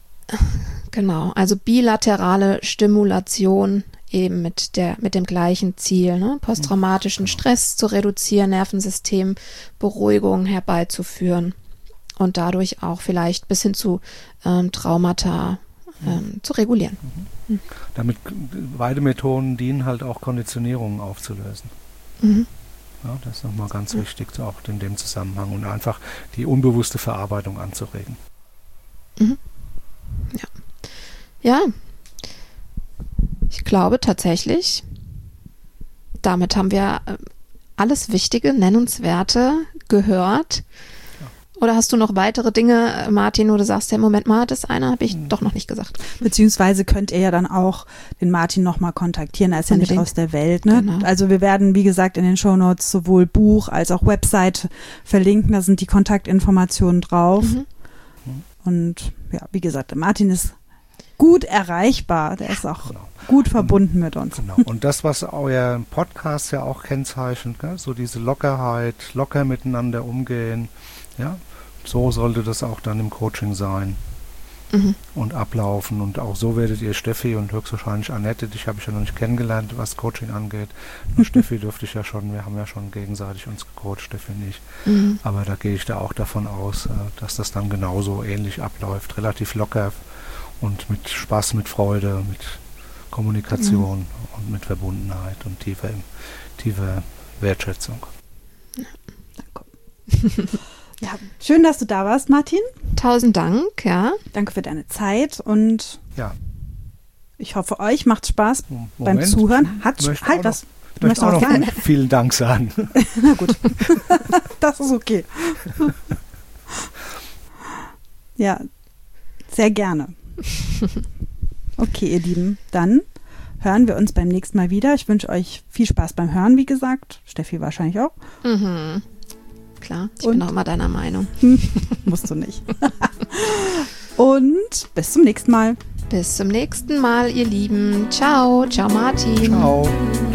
Genau, also bilaterale Stimulation eben mit der mit dem gleichen Ziel, ne? Posttraumatischen genau. Stress zu reduzieren, Nervensystemberuhigung herbeizuführen. Und dadurch auch vielleicht bis hin zu ähm, Traumata ähm, zu regulieren. Mhm. Mhm. Damit beide Methoden dienen halt auch Konditionierungen aufzulösen. Mhm. Ja, das ist nochmal ganz mhm. wichtig, auch in dem Zusammenhang und einfach die unbewusste Verarbeitung anzuregen. Mhm. Ja. Ja. Ich glaube tatsächlich, damit haben wir alles Wichtige, Nennenswerte gehört. Oder hast du noch weitere Dinge, Martin, wo du sagst, ja, Moment mal, das eine habe ich mhm. doch noch nicht gesagt. Beziehungsweise könnt ihr ja dann auch den Martin nochmal kontaktieren, er ist Unbedingt. ja nicht aus der Welt. Ne? Genau. Also wir werden, wie gesagt, in den Shownotes sowohl Buch als auch Website verlinken, da sind die Kontaktinformationen drauf. Mhm. Und ja, wie gesagt, der Martin ist gut erreichbar, der ist auch genau. gut verbunden und, mit uns. Genau. Und das, was euer Podcast ja auch kennzeichnet, gell? So diese Lockerheit, locker miteinander umgehen, ja, so sollte das auch dann im Coaching sein mhm. und ablaufen. Und auch so werdet ihr Steffi und höchstwahrscheinlich Annette, dich habe ich ja noch nicht kennengelernt, was Coaching angeht. Nur Steffi dürfte ich ja schon, wir haben ja schon gegenseitig uns gecoacht, Steffi nicht. Mhm. Aber da gehe ich da auch davon aus, dass das dann genauso ähnlich abläuft, relativ locker und mit Spaß, mit Freude, mit Kommunikation mhm. und mit Verbundenheit und tiefer, tiefer Wertschätzung. Ja, danke. Ja, schön, dass du da warst, Martin. Tausend Dank, ja. Danke für deine Zeit und ja. ich hoffe, euch macht Spaß Moment. beim Zuhören. Hat halt das. Ich möchte auch noch sagen. Vielen Dank sagen. Na gut, das ist okay. Ja, sehr gerne. Okay, ihr Lieben, dann hören wir uns beim nächsten Mal wieder. Ich wünsche euch viel Spaß beim Hören, wie gesagt. Steffi wahrscheinlich auch. Mhm. Klar, ich und bin auch immer deiner Meinung. Musst du nicht. Und bis zum nächsten Mal. Bis zum nächsten Mal, ihr Lieben. Ciao, ciao Martin. Ciao.